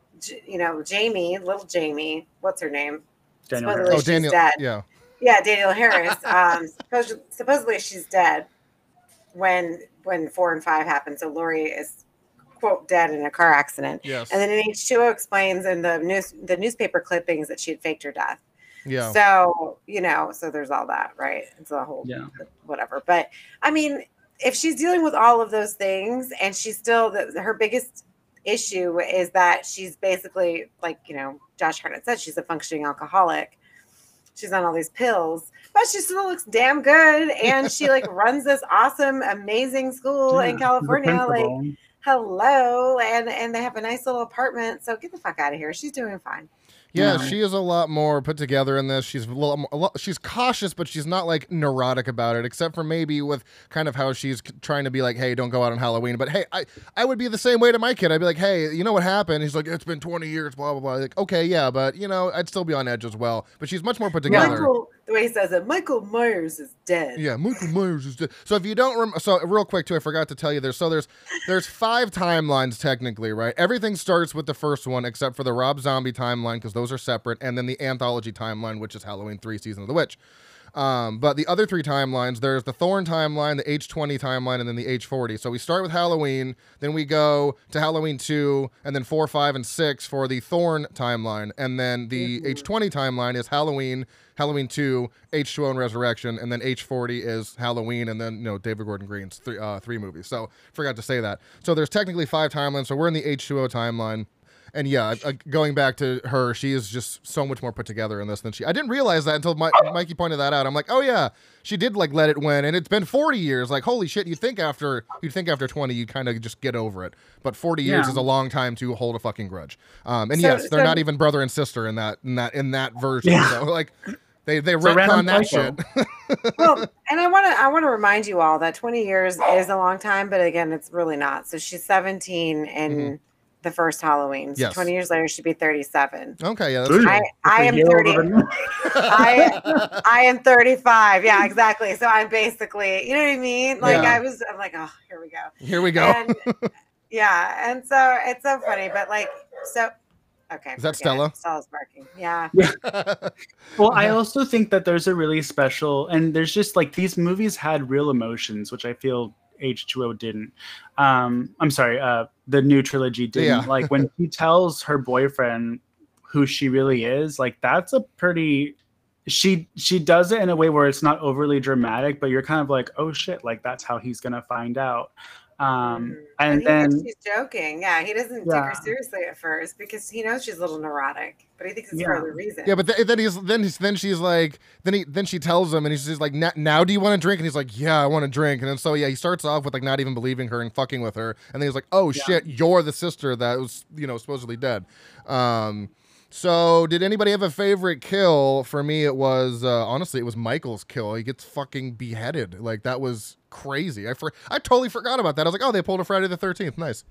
Jamie, little Jamie, what's her name? Daniel. Daniel. Dead. Yeah, Daniel Harris. Supposedly she's dead when 4 and 5 happened. So Laurie is quote dead in a car accident. Yes. And then H2O explains in the newspaper clippings that she had faked her death. Yeah. So so there's all that, right? It's a whole whatever. But I mean, if she's dealing with all of those things and she's still her biggest issue is that she's basically like Josh Hartnett said, she's a functioning alcoholic. She's on all these pills, but she still looks damn good. And she like runs this awesome, amazing school in California. Like, hello. And they have a nice little apartment. So get the fuck out of here. She's doing fine. Yeah, she is a lot more put together in this. She's she's cautious, but she's not like neurotic about it, except for maybe with kind of how she's trying to be like, hey, don't go out on Halloween. But hey, I would be the same way to my kid. I'd be like, hey, you know what happened? He's like, it's been 20 years, blah, blah, blah. Like, okay, yeah, but I'd still be on edge as well. But she's much more put together. The way he says it, Michael Myers is dead. Yeah, Michael Myers is dead. So if you don't so real quick too, I forgot to tell you there's 5 timelines technically, right? Everything starts with the first one except for the Rob Zombie timeline because those are separate, and then the anthology timeline, which is Halloween 3: Season of the Witch. But the other 3 timelines, there's the Thorn timeline, the H20 timeline, and then the H40. So we start with Halloween, then we go to Halloween 2, and then 4, 5, and 6 for the Thorn timeline. And then the H20 timeline is Halloween, Halloween 2, H2O and Resurrection, and then H40 is Halloween, and then, David Gordon Green's 3 movies. So forgot to say that. So there's technically 5 timelines, so we're in the H2O timeline. And yeah, going back to her, she is just so much more put together in this than I didn't realize that until Mikey pointed that out. I'm like, oh yeah, she did like let it win, and it's been 40 years. Like, holy shit, you'd think after 20, you kind of just get over it. But 40 years is a long time to hold a fucking grudge. And yes, they're not even brother and sister in that version. Yeah. So like, they retcon that shit. Well, and I want to remind you all that 20 years is a long time, but again, it's really not. So she's 17 and. The first Halloween. So 20 years later, she'd be 37. Okay, yeah. That's I am 30. I am 35. Yeah, exactly. So I'm basically, you know what I mean? Like I'm like, oh, here we go. Here we go. And, yeah, and so it's so funny, but like, so okay. Is that Stella? Stella's barking. Yeah. Well, I also think that there's a really special, and there's just like these movies had real emotions, which I feel H2O didn't. I'm sorry, the new trilogy didn't. Yeah. Like when she tells her boyfriend who she really is, like that's a pretty she does it in a way where it's not overly dramatic, but you're kind of like, oh shit, like that's how he's gonna find out. And then she's joking. Yeah, he doesn't take her seriously at first because he knows she's a little neurotic, but he thinks it's for other reason. Yeah, but then she's like, then she tells him, and he's like, now do you want to drink? And he's like, yeah, I want to drink. And then so he starts off with like not even believing her and fucking with her, and then he's like, oh shit, you're the sister that was supposedly dead. So did anybody have a favorite kill? For me, it was honestly it was Michael's kill. He gets fucking beheaded. Like that was crazy. I totally forgot about that. I was like, oh, they pulled a Friday the 13th. Nice.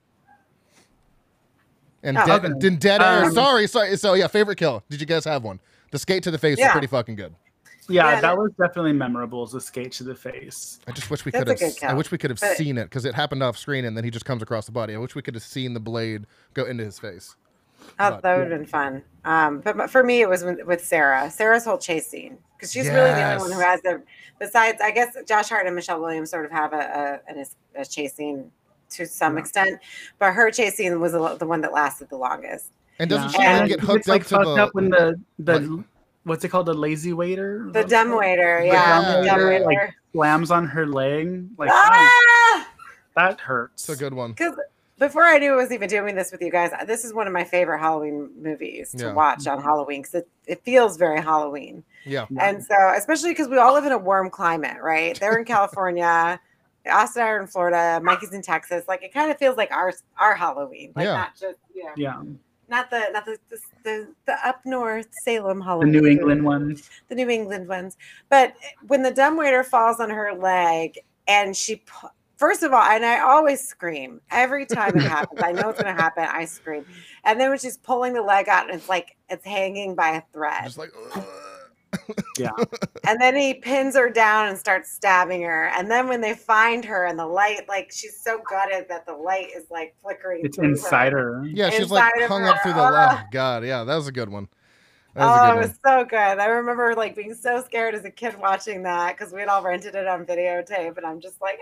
And dead air. Sorry. So yeah, favorite kill. Did you guys have one? The skate to the face was pretty fucking good. Yeah, that was definitely memorable. The skate to the face. I just wish we could have. I wish we could have seen it because it happened off screen and then he just comes across the body. I wish we could have seen the blade go into his face. Oh, that would have been fun. But for me, it was with Sarah's whole chase scene, because she's really the only one who has besides, I guess, Josh Hart and Michelle Williams sort of have a chase scene to some extent, but her chase scene was the one that lasted the longest. And doesn't she get hooked up when the what's it called, the lazy waiter? The dumb waiter, the dumb waiter. Like, slams on her leg. Like, that hurts. It's a good one. Because before I knew I was even doing this with you guys, this is one of my favorite Halloween movies to watch on Halloween, because it feels very Halloween. Yeah. And so, especially because we all live in a warm climate, right? They're in California, Austin and I are in Florida, Mikey's in Texas. Like, it kind of feels like our Halloween. Like, not just, not the up north Salem Halloween. The New England ones. The New England ones. But when the dumbwaiter falls on her leg and first of all, and I always scream every time it happens. I know it's going to happen. I scream. And then when she's pulling the leg out, and it's like it's hanging by a thread. Just like, yeah. And then he pins her down and starts stabbing her. And then when they find her and the light, like she's so gutted that the light is like flickering. It's inside her. Yeah, she's like hung up through the leg. God, yeah, that was a good one. It was so good. I remember like being so scared as a kid watching that because we'd all rented it on videotape, and I'm just like,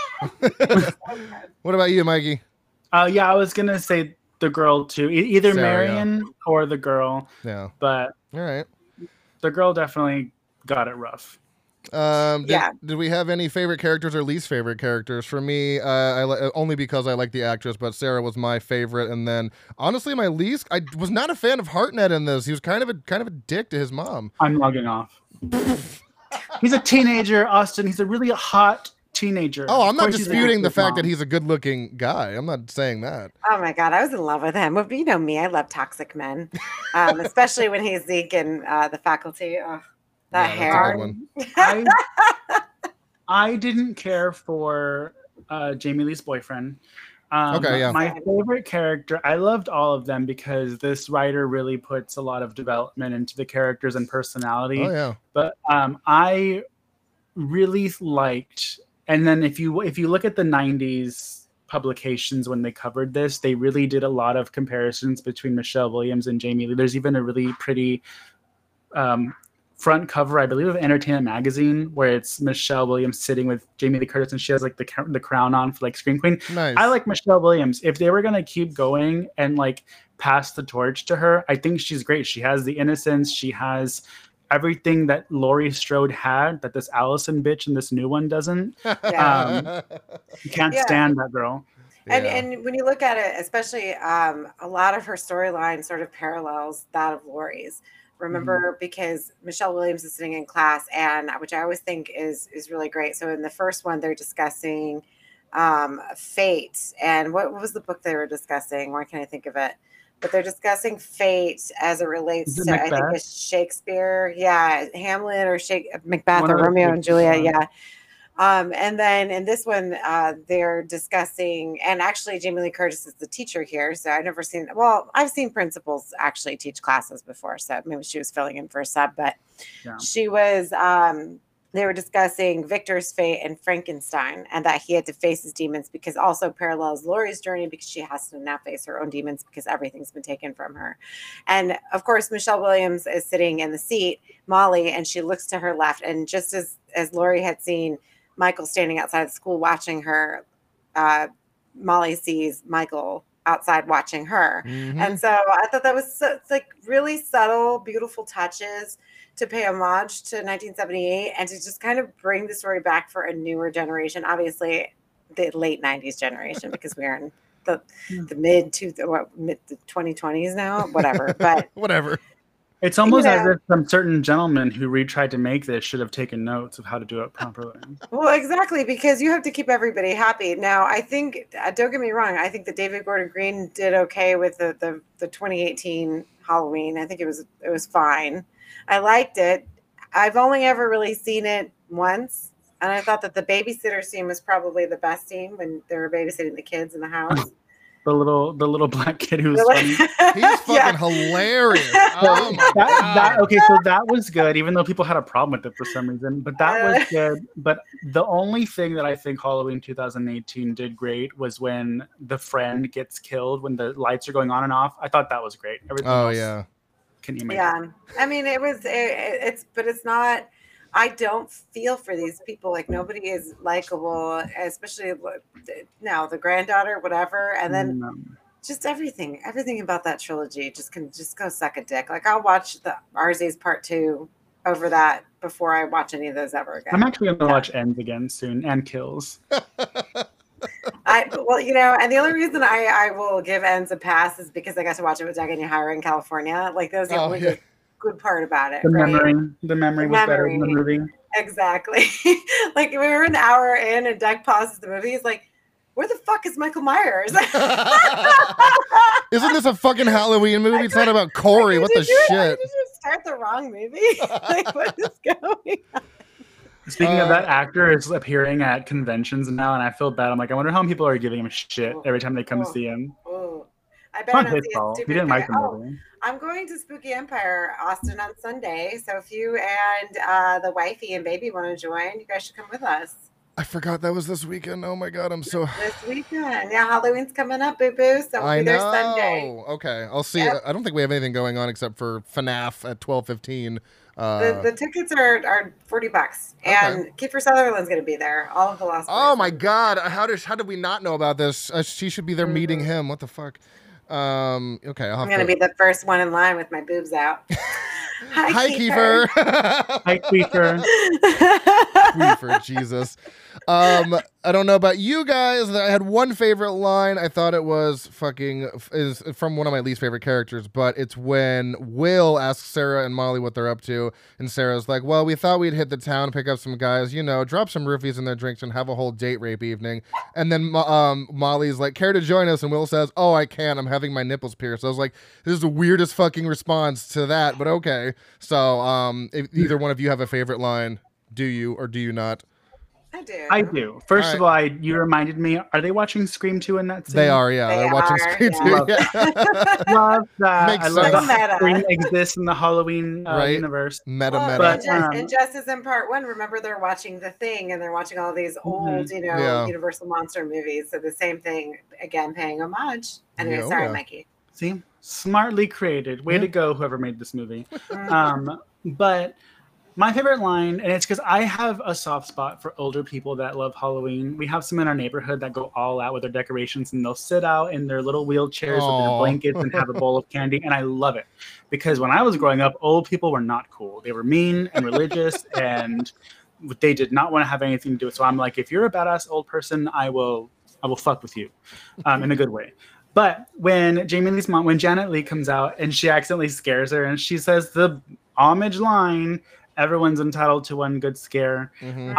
What about you, Mikey? Yeah, I was gonna say the girl too. Either Sarah, Marion or the girl. Yeah. But all right. The girl definitely got it rough. Did we have any favorite characters or least favorite characters? For me, only because I like the actress, but Sarah was my favorite. And then, honestly, my least, I was not a fan of Hartnett in this. He was kind of a dick to his mom. I'm logging off. He's a teenager, Austin. He's a really hot teenager. Oh, I'm not disputing the fact that he's a good-looking guy. I'm not saying that. Oh my God, I was in love with him. Well, you know me, I love toxic men, especially when he's Zeke in The Faculty. Oh. That hair. I didn't care for Jamie Lee's boyfriend. My favorite character, I loved all of them because this writer really puts a lot of development into the characters and personality. Oh, yeah. But I really liked, and then if you look at the 90s publications when they covered this, they really did a lot of comparisons between Michelle Williams and Jamie Lee. There's even a really pretty front cover, I believe, of Entertainment Magazine, where it's Michelle Williams sitting with Jamie Lee Curtis, and she has like the crown on for like Scream Queen. Nice. I like Michelle Williams. If they were gonna keep going and like pass the torch to her, I think she's great. She has the innocence. She has everything that Laurie Strode had that this Allison bitch and this new one doesn't. You can't stand that girl. And when you look at it, especially a lot of her storyline sort of parallels that of Laurie's. Remember, because Michelle Williams is sitting in class, and which I always think is really great. So in the first one, they're discussing fate, and what was the book they were discussing? Why can't I think of it? But they're discussing fate as it relates to Macbeth? I think it's Shakespeare, Hamlet or Macbeth or Romeo and Juliet, and then in this one, they're discussing, and actually Jamie Lee Curtis is the teacher here. So I've seen principals actually teach classes before. So maybe she was filling in for a sub, but she was, they were discussing Victor's fate and Frankenstein, and that he had to face his demons, because also parallels Laurie's journey, because she has to now face her own demons because everything's been taken from her. And of course, Michelle Williams is sitting in the seat, Molly, and she looks to her left. And just as Laurie had seen Michael standing outside the school watching her, Molly sees Michael outside watching her. And so I thought that was it's like really subtle, beautiful touches to pay homage to 1978 and to just kind of bring the story back for a newer generation. Obviously, the late 90s generation, because we're in the mid 2020s now, whatever. But whatever. It's almost as if some certain gentleman who tried to make this should have taken notes of how to do it properly. Well, exactly, because you have to keep everybody happy. Now, I think, don't get me wrong, I think that David Gordon Green did okay with the 2018 Halloween. I think it was fine. I liked it. I've only ever really seen it once, and I thought that the babysitter scene was probably the best scene when they were babysitting the kids in the house. The little black kid who was funny. He's fucking hilarious. Oh my God. Okay, so that was good, even though people had a problem with it for some reason. But that was good. But the only thing that I think Halloween 2018 did great was when the friend gets killed, when the lights are going on and off. I thought that was great. Everything else, can you make it? I mean, it's not. I don't feel for these people. Like, nobody is likable, especially now the granddaughter, whatever. And then just everything about that trilogy can go suck a dick. Like, I'll watch the RZ's part 2 over that before I watch any of those ever again. I'm actually going to watch Ends again soon, and Kills. And the only reason I will give Ends a pass is because I got to watch it with Doug and Yahira in California. Like, that was the only good part about it. The memory was better than the movie. Exactly. Like, we were an hour in and Doug pauses the movie. He's like, where the fuck is Michael Myers? Isn't this a fucking Halloween movie? It's not about Corey. What the shit? Did you start the wrong movie? Like, what is going on? Speaking of, that actor is appearing at conventions now, and I feel bad. I'm like, I wonder how many people are giving him shit every time they come to see him. I bet his fault. He didn't like the movie. I'm going to Spooky Empire, Austin, on Sunday. So if you and the wifey and baby want to join, you guys should come with us. I forgot that was this weekend. Oh my God, I'm so... This weekend. Yeah, Halloween's coming up, boo-boo. So we'll be there Sunday. Okay, I'll see. Yep. I don't think we have anything going on except for FNAF at 12:15. The tickets are $40, and Kiefer Sutherland's going to be there. All of the last. Oh my God! How did we not know about this? She should be there meeting him. What the fuck? Okay, I'm going to be the first one in line with my boobs out. Hi, Kiefer. Hi, Kiefer. Kiefer, Jesus. I don't know about you guys. I had one favorite line. I thought it was is from one of my least favorite characters, but it's when Will asks Sarah and Molly what they're up to, and Sarah's like, well, we thought we'd hit the town, pick up some guys, drop some roofies in their drinks and have a whole date rape evening. And then Molly's like, care to join us? And Will says, oh, I can't. I'm having my nipples pierced. I was like, this is the weirdest fucking response to that, but okay. So if either one of you have a favorite line, do you or do you not? I do. First of all, you reminded me. Are they watching Scream 2 in that scene? They are, yeah. They're watching Scream 2. Love that. Makes I love sense. that Scream exists in the Halloween universe. Meta. But, and just as in part 1, remember they're watching The Thing and they're watching all these old, Universal monster movies. So the same thing, again, paying homage. Anyway, sorry, Mikey. See? Smartly created. Way to go, whoever made this movie. But My favorite line, and it's because I have a soft spot for older people that love Halloween. We have some in our neighborhood that go all out with their decorations, and they'll sit out in their little wheelchairs with their blankets and have a bowl of candy, and I love it. Because when I was growing up, old people were not cool. They were mean and religious, and they did not want to have anything to do with it. So I'm like, if you're a badass old person, I will fuck with you in a good way. But when Jamie Lee's mom, when Janet Leigh comes out and she accidentally scares her and she says the homage line, everyone's entitled to one good scare. Mm-hmm.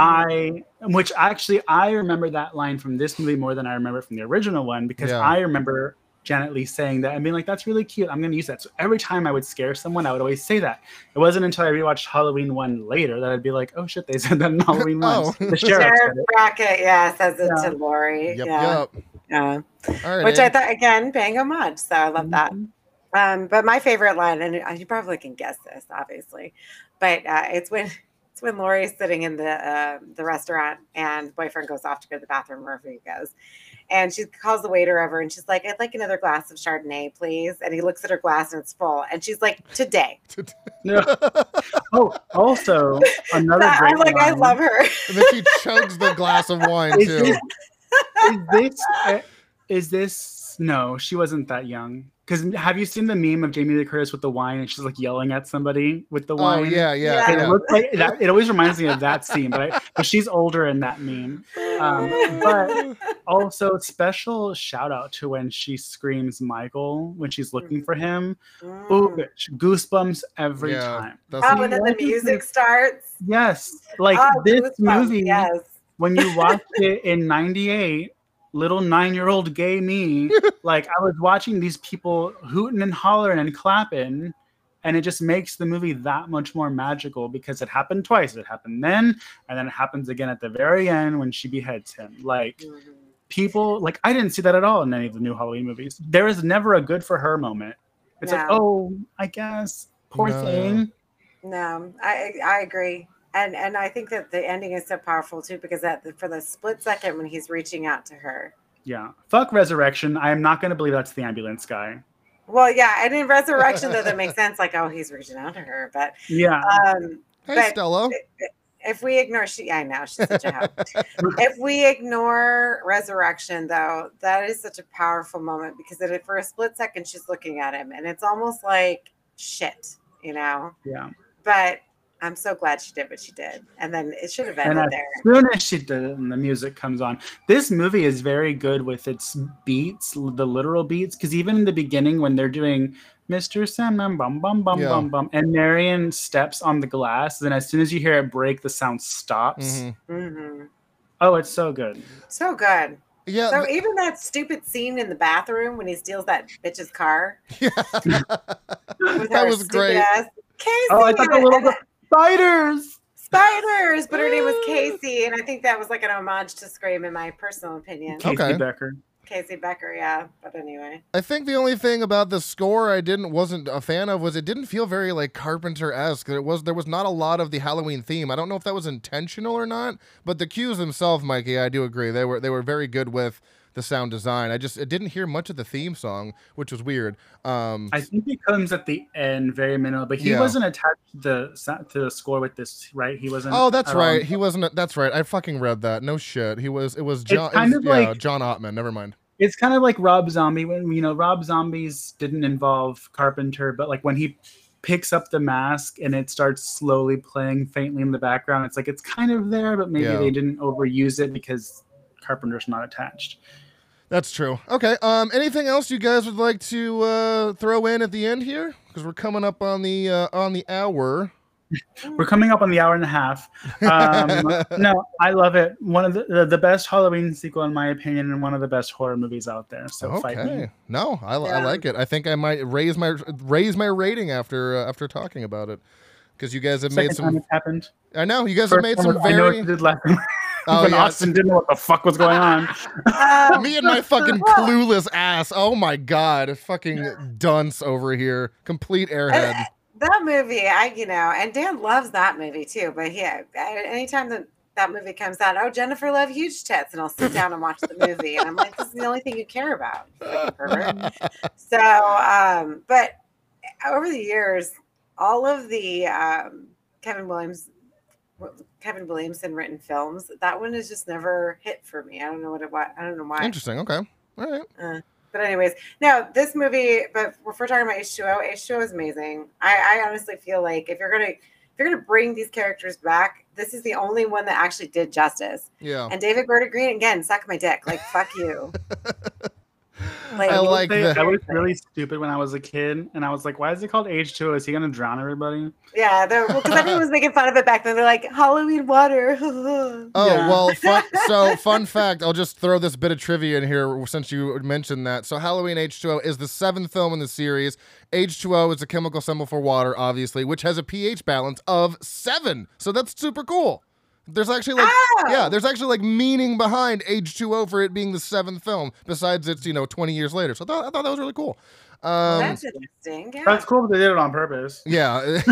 I remember that line from this movie more than I remember from the original one, because I remember Janet Leigh saying that and being like, that's really cute. I'm going to use that. So every time I would scare someone, I would always say that. It wasn't until I rewatched Halloween 1 later that I'd be like, oh shit, they said that in Halloween 1. The sheriff Brackett, says it to Laurie. Yep. Yeah. All right, which I thought, again, bang homage. So I love that. But my favorite line, and you probably can guess this, obviously, but it's when Laurie's sitting in the restaurant and boyfriend goes off to go to the bathroom, wherever he goes, and she calls the waiter over and she's like, I'd like another glass of Chardonnay, please. And he looks at her glass and it's full, and she's like, today. Oh, also another great line. I love her. And then she chugs the glass of wine too. Is this no, she wasn't that young. Because have you seen the meme of Jamie Lee Curtis with the wine and she's like yelling at somebody with the wine? Oh yeah. It looks like that. It always reminds me of that scene, but she's older in that meme. But also special shout out to when she screams Michael when she's looking for him. Ooh, goosebumps every time. And then the music starts. Yes, like this movie. Yes. When you watched it in '98. Little 9-year-old gay me, like I was watching these people hooting and hollering and clapping, and it just makes the movie that much more magical because it happened twice. It happened then, and then it happens again at the very end when she beheads him. Like people, like I didn't see that at all in any of the new Halloween movies. There is never a good for her moment. It's like, oh, I guess poor thing. No, I agree. And I think that the ending is so powerful too, because for the split second when he's reaching out to her. Yeah. Fuck Resurrection. I am not going to believe that's the ambulance guy. Well, yeah. And in Resurrection, though, that makes sense. Like, oh, he's reaching out to her. But yeah. Hey, Stella. If we ignore, I know she's such a hoe. If we ignore Resurrection, though, that is such a powerful moment because for a split second, she's looking at him and it's almost like shit, Yeah. But I'm so glad she did what she did. And then it should have ended there. As soon as she did it and the music comes on. This movie is very good with its beats, the literal beats. Because even in the beginning when they're doing Mr. Sandman, bum, bum, bum, bum, bum. And Marion steps on the glass. Then as soon as you hear it break, the sound stops. Oh, it's so good. So good. Yeah. So even that stupid scene in the bathroom when he steals that bitch's car. Yeah. That was great. Casey. Oh, I thought the little... Spiders, but her name was Casey, and I think that was like an homage to Scream, in my personal opinion. Casey Becker, yeah. But anyway, I think the only thing about the score I wasn't a fan of was it didn't feel very like Carpenter-esque. There was not a lot of the Halloween theme. I don't know if that was intentional or not, but the cues themselves, Mikey, I do agree they were very good with the sound design. I didn't hear much of the theme song, which was weird. I think it comes at the end, very minimal, but he wasn't attached to the score with this, right? He wasn't. Oh, that's right. He wasn't. That's right. I fucking read that. No shit. It was John. John Ottman. Never mind. It's kind of like Rob Zombie when Rob Zombies didn't involve Carpenter, but like when he picks up the mask and it starts slowly playing faintly in the background, it's like it's kind of there, but maybe they didn't overuse it because Carpenter's not attached. That's true. Okay. Anything else you guys would like to throw in at the end here? Because we're coming up on the hour. We're coming up on the hour and a half. No, I love it. One of the best Halloween sequel, in my opinion, and one of the best horror movies out there. So fight me. No, I like it. I think I might raise my rating after talking about it, because you guys have made some. Time it's happened. I know you guys have made some very. I know what you did last time. When Austin didn't know what the fuck was going on. Me and my fucking clueless ass. Oh my god, fucking dunce over here. Complete airhead. That movie, and Dan loves that movie too. But anytime that movie comes out, oh, Jennifer Love huge tits, and I'll sit down and watch the movie, and I'm like, this is the only thing you care about, you fucking pervert. So, but over the years, all of the Kevin Williamson written films. That one has just never hit for me. I don't know I don't know why. Interesting. Okay. All right. But anyways, no, this movie. But if we're talking about H2O, H2O is amazing. I honestly feel like if you're gonna bring these characters back, this is the only one that actually did justice. Yeah. And David Gordon Green, again, suck my dick. Like, fuck you. I like that. I was really stupid when I was a kid, and I was like, "Why is it called H2O? Is he gonna drown everybody?" Yeah, because everyone was making fun of it back then. They're like, Halloween water. Well, fun fact. I'll just throw this bit of trivia in here since you mentioned that. So Halloween H2O is the 7th film in the series. H2O is a chemical symbol for water, obviously, which has a pH balance of 7. So that's super cool. There's actually there's actually meaning behind H2O for it being the 7th film, besides it's 20 years later. So I thought that was really cool. That's interesting. Yeah. That's cool, but they did it on purpose. Yeah,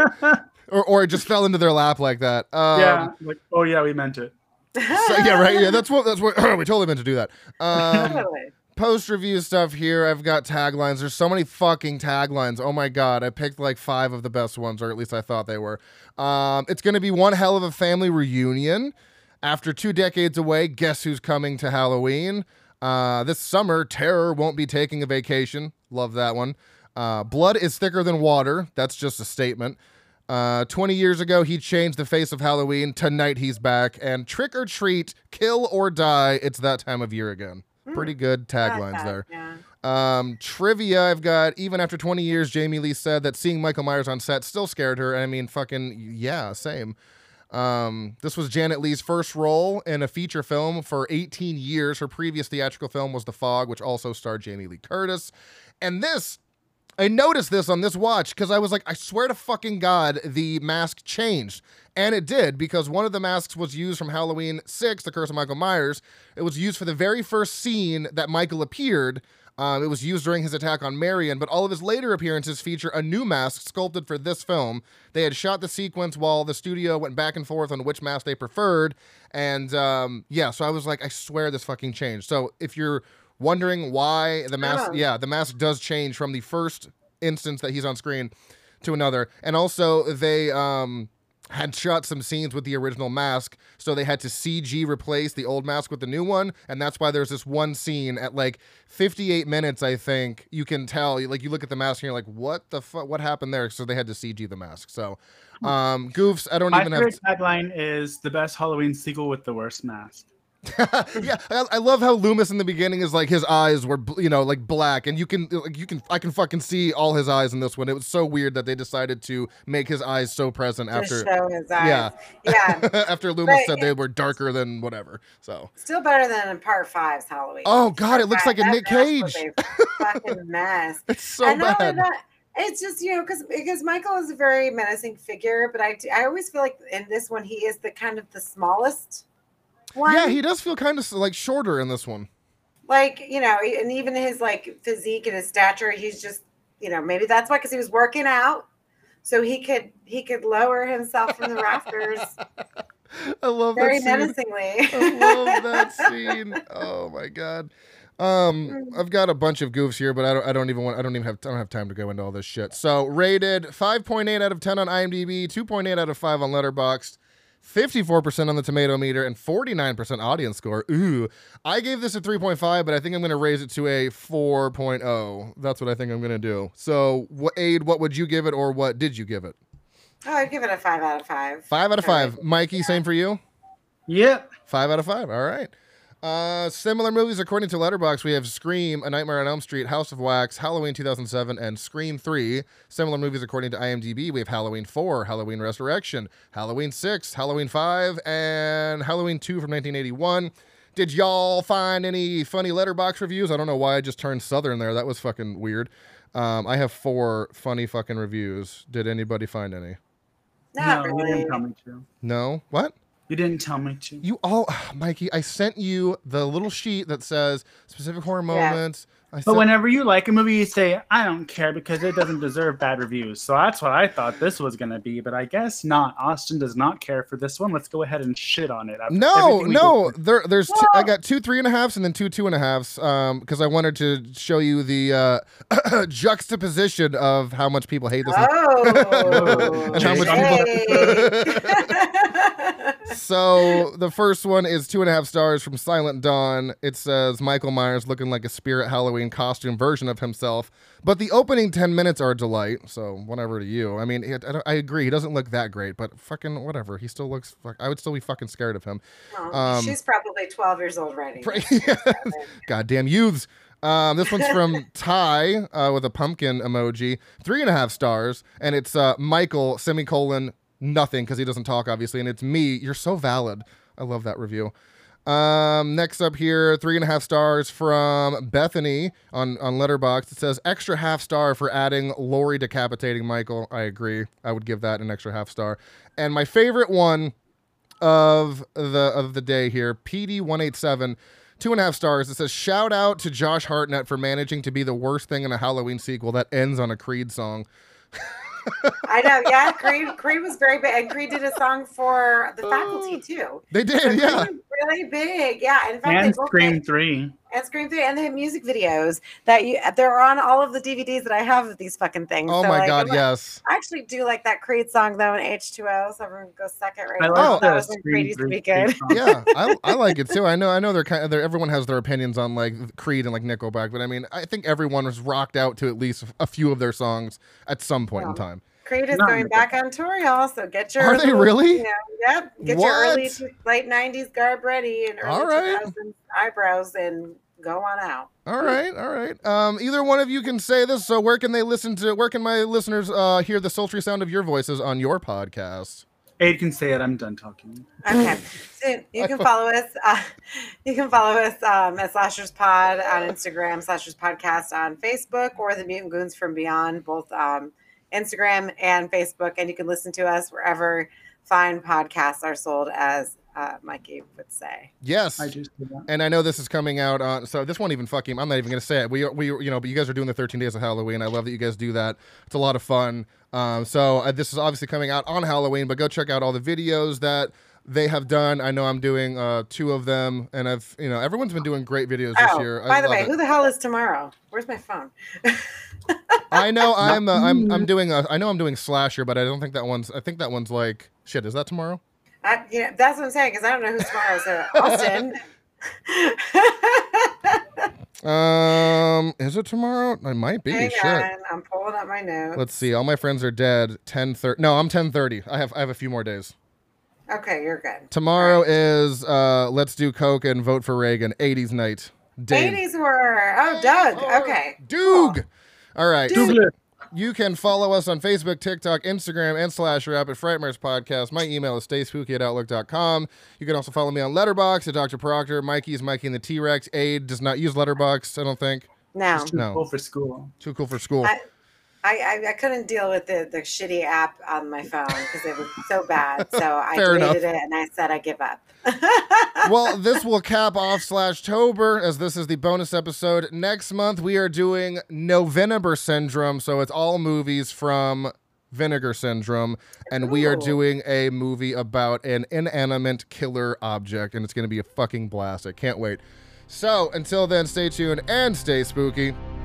or it just fell into their lap like that. Yeah, like oh yeah, we meant it. So, yeah, right. Yeah, that's what we totally meant to do that. Totally. Post-review stuff here. I've got taglines. There's so many fucking taglines. Oh my God. I picked 5 of the best ones, or at least I thought they were. It's going to be one hell of a family reunion. After 2 decades away, guess who's coming to Halloween? This summer, terror won't be taking a vacation. Love that one. Blood is thicker than water. That's just a statement. 20 years ago, he changed the face of Halloween. Tonight, he's back. And trick or treat, kill or die. It's that time of year again. Pretty good taglines there. Yeah. Trivia, I've got, even after 20 years, Jamie Lee said that seeing Michael Myers on set still scared her. I mean, fucking, yeah, same. This was Janet Leigh's first role in a feature film for 18 years. Her previous theatrical film was The Fog, which also starred Jamie Lee Curtis. And I noticed this on this watch because I was like, I swear to fucking God, the mask changed. And it did, because one of the masks was used from Halloween 6, The Curse of Michael Myers. It was used for the very first scene that Michael appeared. It was used during his attack on Marion, but all of his later appearances feature a new mask sculpted for this film. They had shot the sequence while the studio went back and forth on which mask they preferred. And so I was like, I swear this fucking changed. So if you're wondering why the mask, the mask does change from the first instance that he's on screen to another. And also they had shot some scenes with the original mask, so they had to CG replace the old mask with the new one, and that's why there's this one scene at 58 minutes, I think, you can tell, you look at the mask and you're like, what the fuck, what happened there? So they had to CG the mask. So goofs, I don't even have... My favorite tagline is the best Halloween sequel with the worst mask. Yeah, I love how Loomis in the beginning is his eyes were black, and I can fucking see all his eyes in this one. It was so weird that they decided to make his eyes so present after show his eyes. Yeah. After Loomis said they were darker than whatever. So still better than Part 5's Halloween. Oh God, it looks like a Nick Cage. Was a fucking mess. It's so bad. It's just because Michael is a very menacing figure, but I always feel like in this one he is the kind of the smallest one. Yeah, he does feel kind of shorter in this one. And even his physique and his stature, he's just, maybe that's why, because he was working out, so he could lower himself from the rafters. I love very that scene. menacingly. I love that scene. Oh my God. I've got a bunch of goofs here, but I don't have time to go into all this shit. So rated 5.8 out of 10 on IMDb, 2.8 out of 5 on Letterboxd. 54% on the tomato meter and 49% audience score. Ooh, I gave this a 3.5, but I think I'm going to raise it to a 4.0. That's what I think I'm going to do. So, what would you give it, or what did you give it? Oh, I'd give it a 5 out of 5. 5 out of 5. Mikey, same for you? Yep. 5 out of 5. All right. Similar movies according to Letterboxd, we have Scream, A Nightmare on Elm Street, House of Wax, Halloween 2007, and Scream 3. Similar movies according to IMDb, we have Halloween 4, Halloween Resurrection, Halloween 6, Halloween 5, and Halloween 2 from 1981. Did y'all find any funny Letterboxd reviews? I don't know why I just turned Southern there. That was fucking weird. I have 4 funny fucking reviews. Did anybody find any? Not no, really. You didn't tell me to. No? What? You didn't tell me to. Mikey, I sent you the little sheet that says specific horror moments. But whenever you like a movie, you say, I don't care because it doesn't deserve bad reviews. So that's what I thought this was going to be. But I guess not. Austin does not care for this one. Let's go ahead and shit on it. No. There's I got 2 3.5s and then 2 2.5s because I wanted to show you the juxtaposition of how much people hate this. Oh. And how much people. So the first one is 2.5 stars from Silent Dawn. It says Michael Myers looking like a spirit Halloween costume version of himself, but the opening 10 minutes are a delight. So whatever to you. I mean, I agree. He doesn't look that great, but fucking whatever. He still looks. I would still be fucking scared of him. She's probably 12 years old already. Goddamn youths. This one's from Ty with a pumpkin emoji. 3.5 stars, and it's Michael semicolon nothing because he doesn't talk obviously, and it's me. You're so valid. I love that review. Next up here, 3.5 stars from Bethany on Letterboxd. It says extra half star for adding Lori decapitating Michael. I agree. I would give that an extra half star. And my favorite one of the day here, PD187. 2.5 stars. It says, shout out to Josh Hartnett for managing to be the worst thing in a Halloween sequel that ends on a Creed song. I know, yeah. Creed was very big, and Creed did a song for the faculty too. They did, so yeah. Really big, yeah. In fact, and Scream 3. And Scream 3, and they have music videos they're on all of the DVDs that I have of these fucking things. Oh, so my God, yes. I actually do like that Creed song though in H2O, so everyone go suck it right now. Like that was when Creed used to be good. Yeah, I like it too. I know they're kind of everyone has their opinions on like Creed and like Nickelback, but I mean, I think everyone was rocked out to at least a few of their songs at some point in time. Creed is going back on tour, y'all. So get your Are they really? Yep. Get your early late 90s garb ready and early 2000s eyebrows and go on out. All right. Either one of you can say this. So where can my listeners hear the sultry sound of your voices on your podcast? Aid can say it. I'm done talking. Okay. So you can follow us. At Slashers Pod on Instagram, Slashers Podcast on Facebook, or the Mutant Goons from Beyond, both Instagram and Facebook, and you can listen to us wherever fine podcasts are sold, as Mikey would say. Yes, I just did that. And I know this is coming out on, so this won't even fucking, I'm not even going to say it. We but you guys are doing the 13 days of Halloween. I love that you guys do that. It's a lot of fun. So this is obviously coming out on Halloween, but go check out all the videos that they have done. I know I'm doing 2 of them, and everyone's been doing great videos this year. By the way, who the hell is tomorrow? Where's my phone? I know I'm doing Slasher, but I think that one's like shit. Is that tomorrow? That's what I'm saying, because I don't know who's tomorrow. So Austin. Is it tomorrow? It might be. Hang shit. on. I'm pulling up my notes. Let's see. All my friends are dead. 10:30. No, I'm 10:30. I have a few more days. Okay, you're good. Tomorrow is Let's Do Coke and Vote for Reagan. 80s night. 80s were Doug. Okay. Doug. Cool. All right. Doug. You can follow us on Facebook, TikTok, Instagram, and Slasher App at Frightmares Podcast. My email is stayspooky@outlook.com. You can also follow me on Letterboxd at Dr. Proctor. Mikey's Mikey and the T-Rex. Aid does not use Letterboxd, I don't think. No. Too cool for school. Too cool for school. I couldn't deal with the shitty app on my phone because it was so bad. So I Fair deleted it and I said I give up. Well, this will cap off Slashtober, as this is the bonus episode. Next month, we are doing November Syndrome, so it's all movies from Vinegar Syndrome, and we are doing a movie about an inanimate killer object, and it's going to be a fucking blast. I can't wait. So, until then, stay tuned and stay spooky.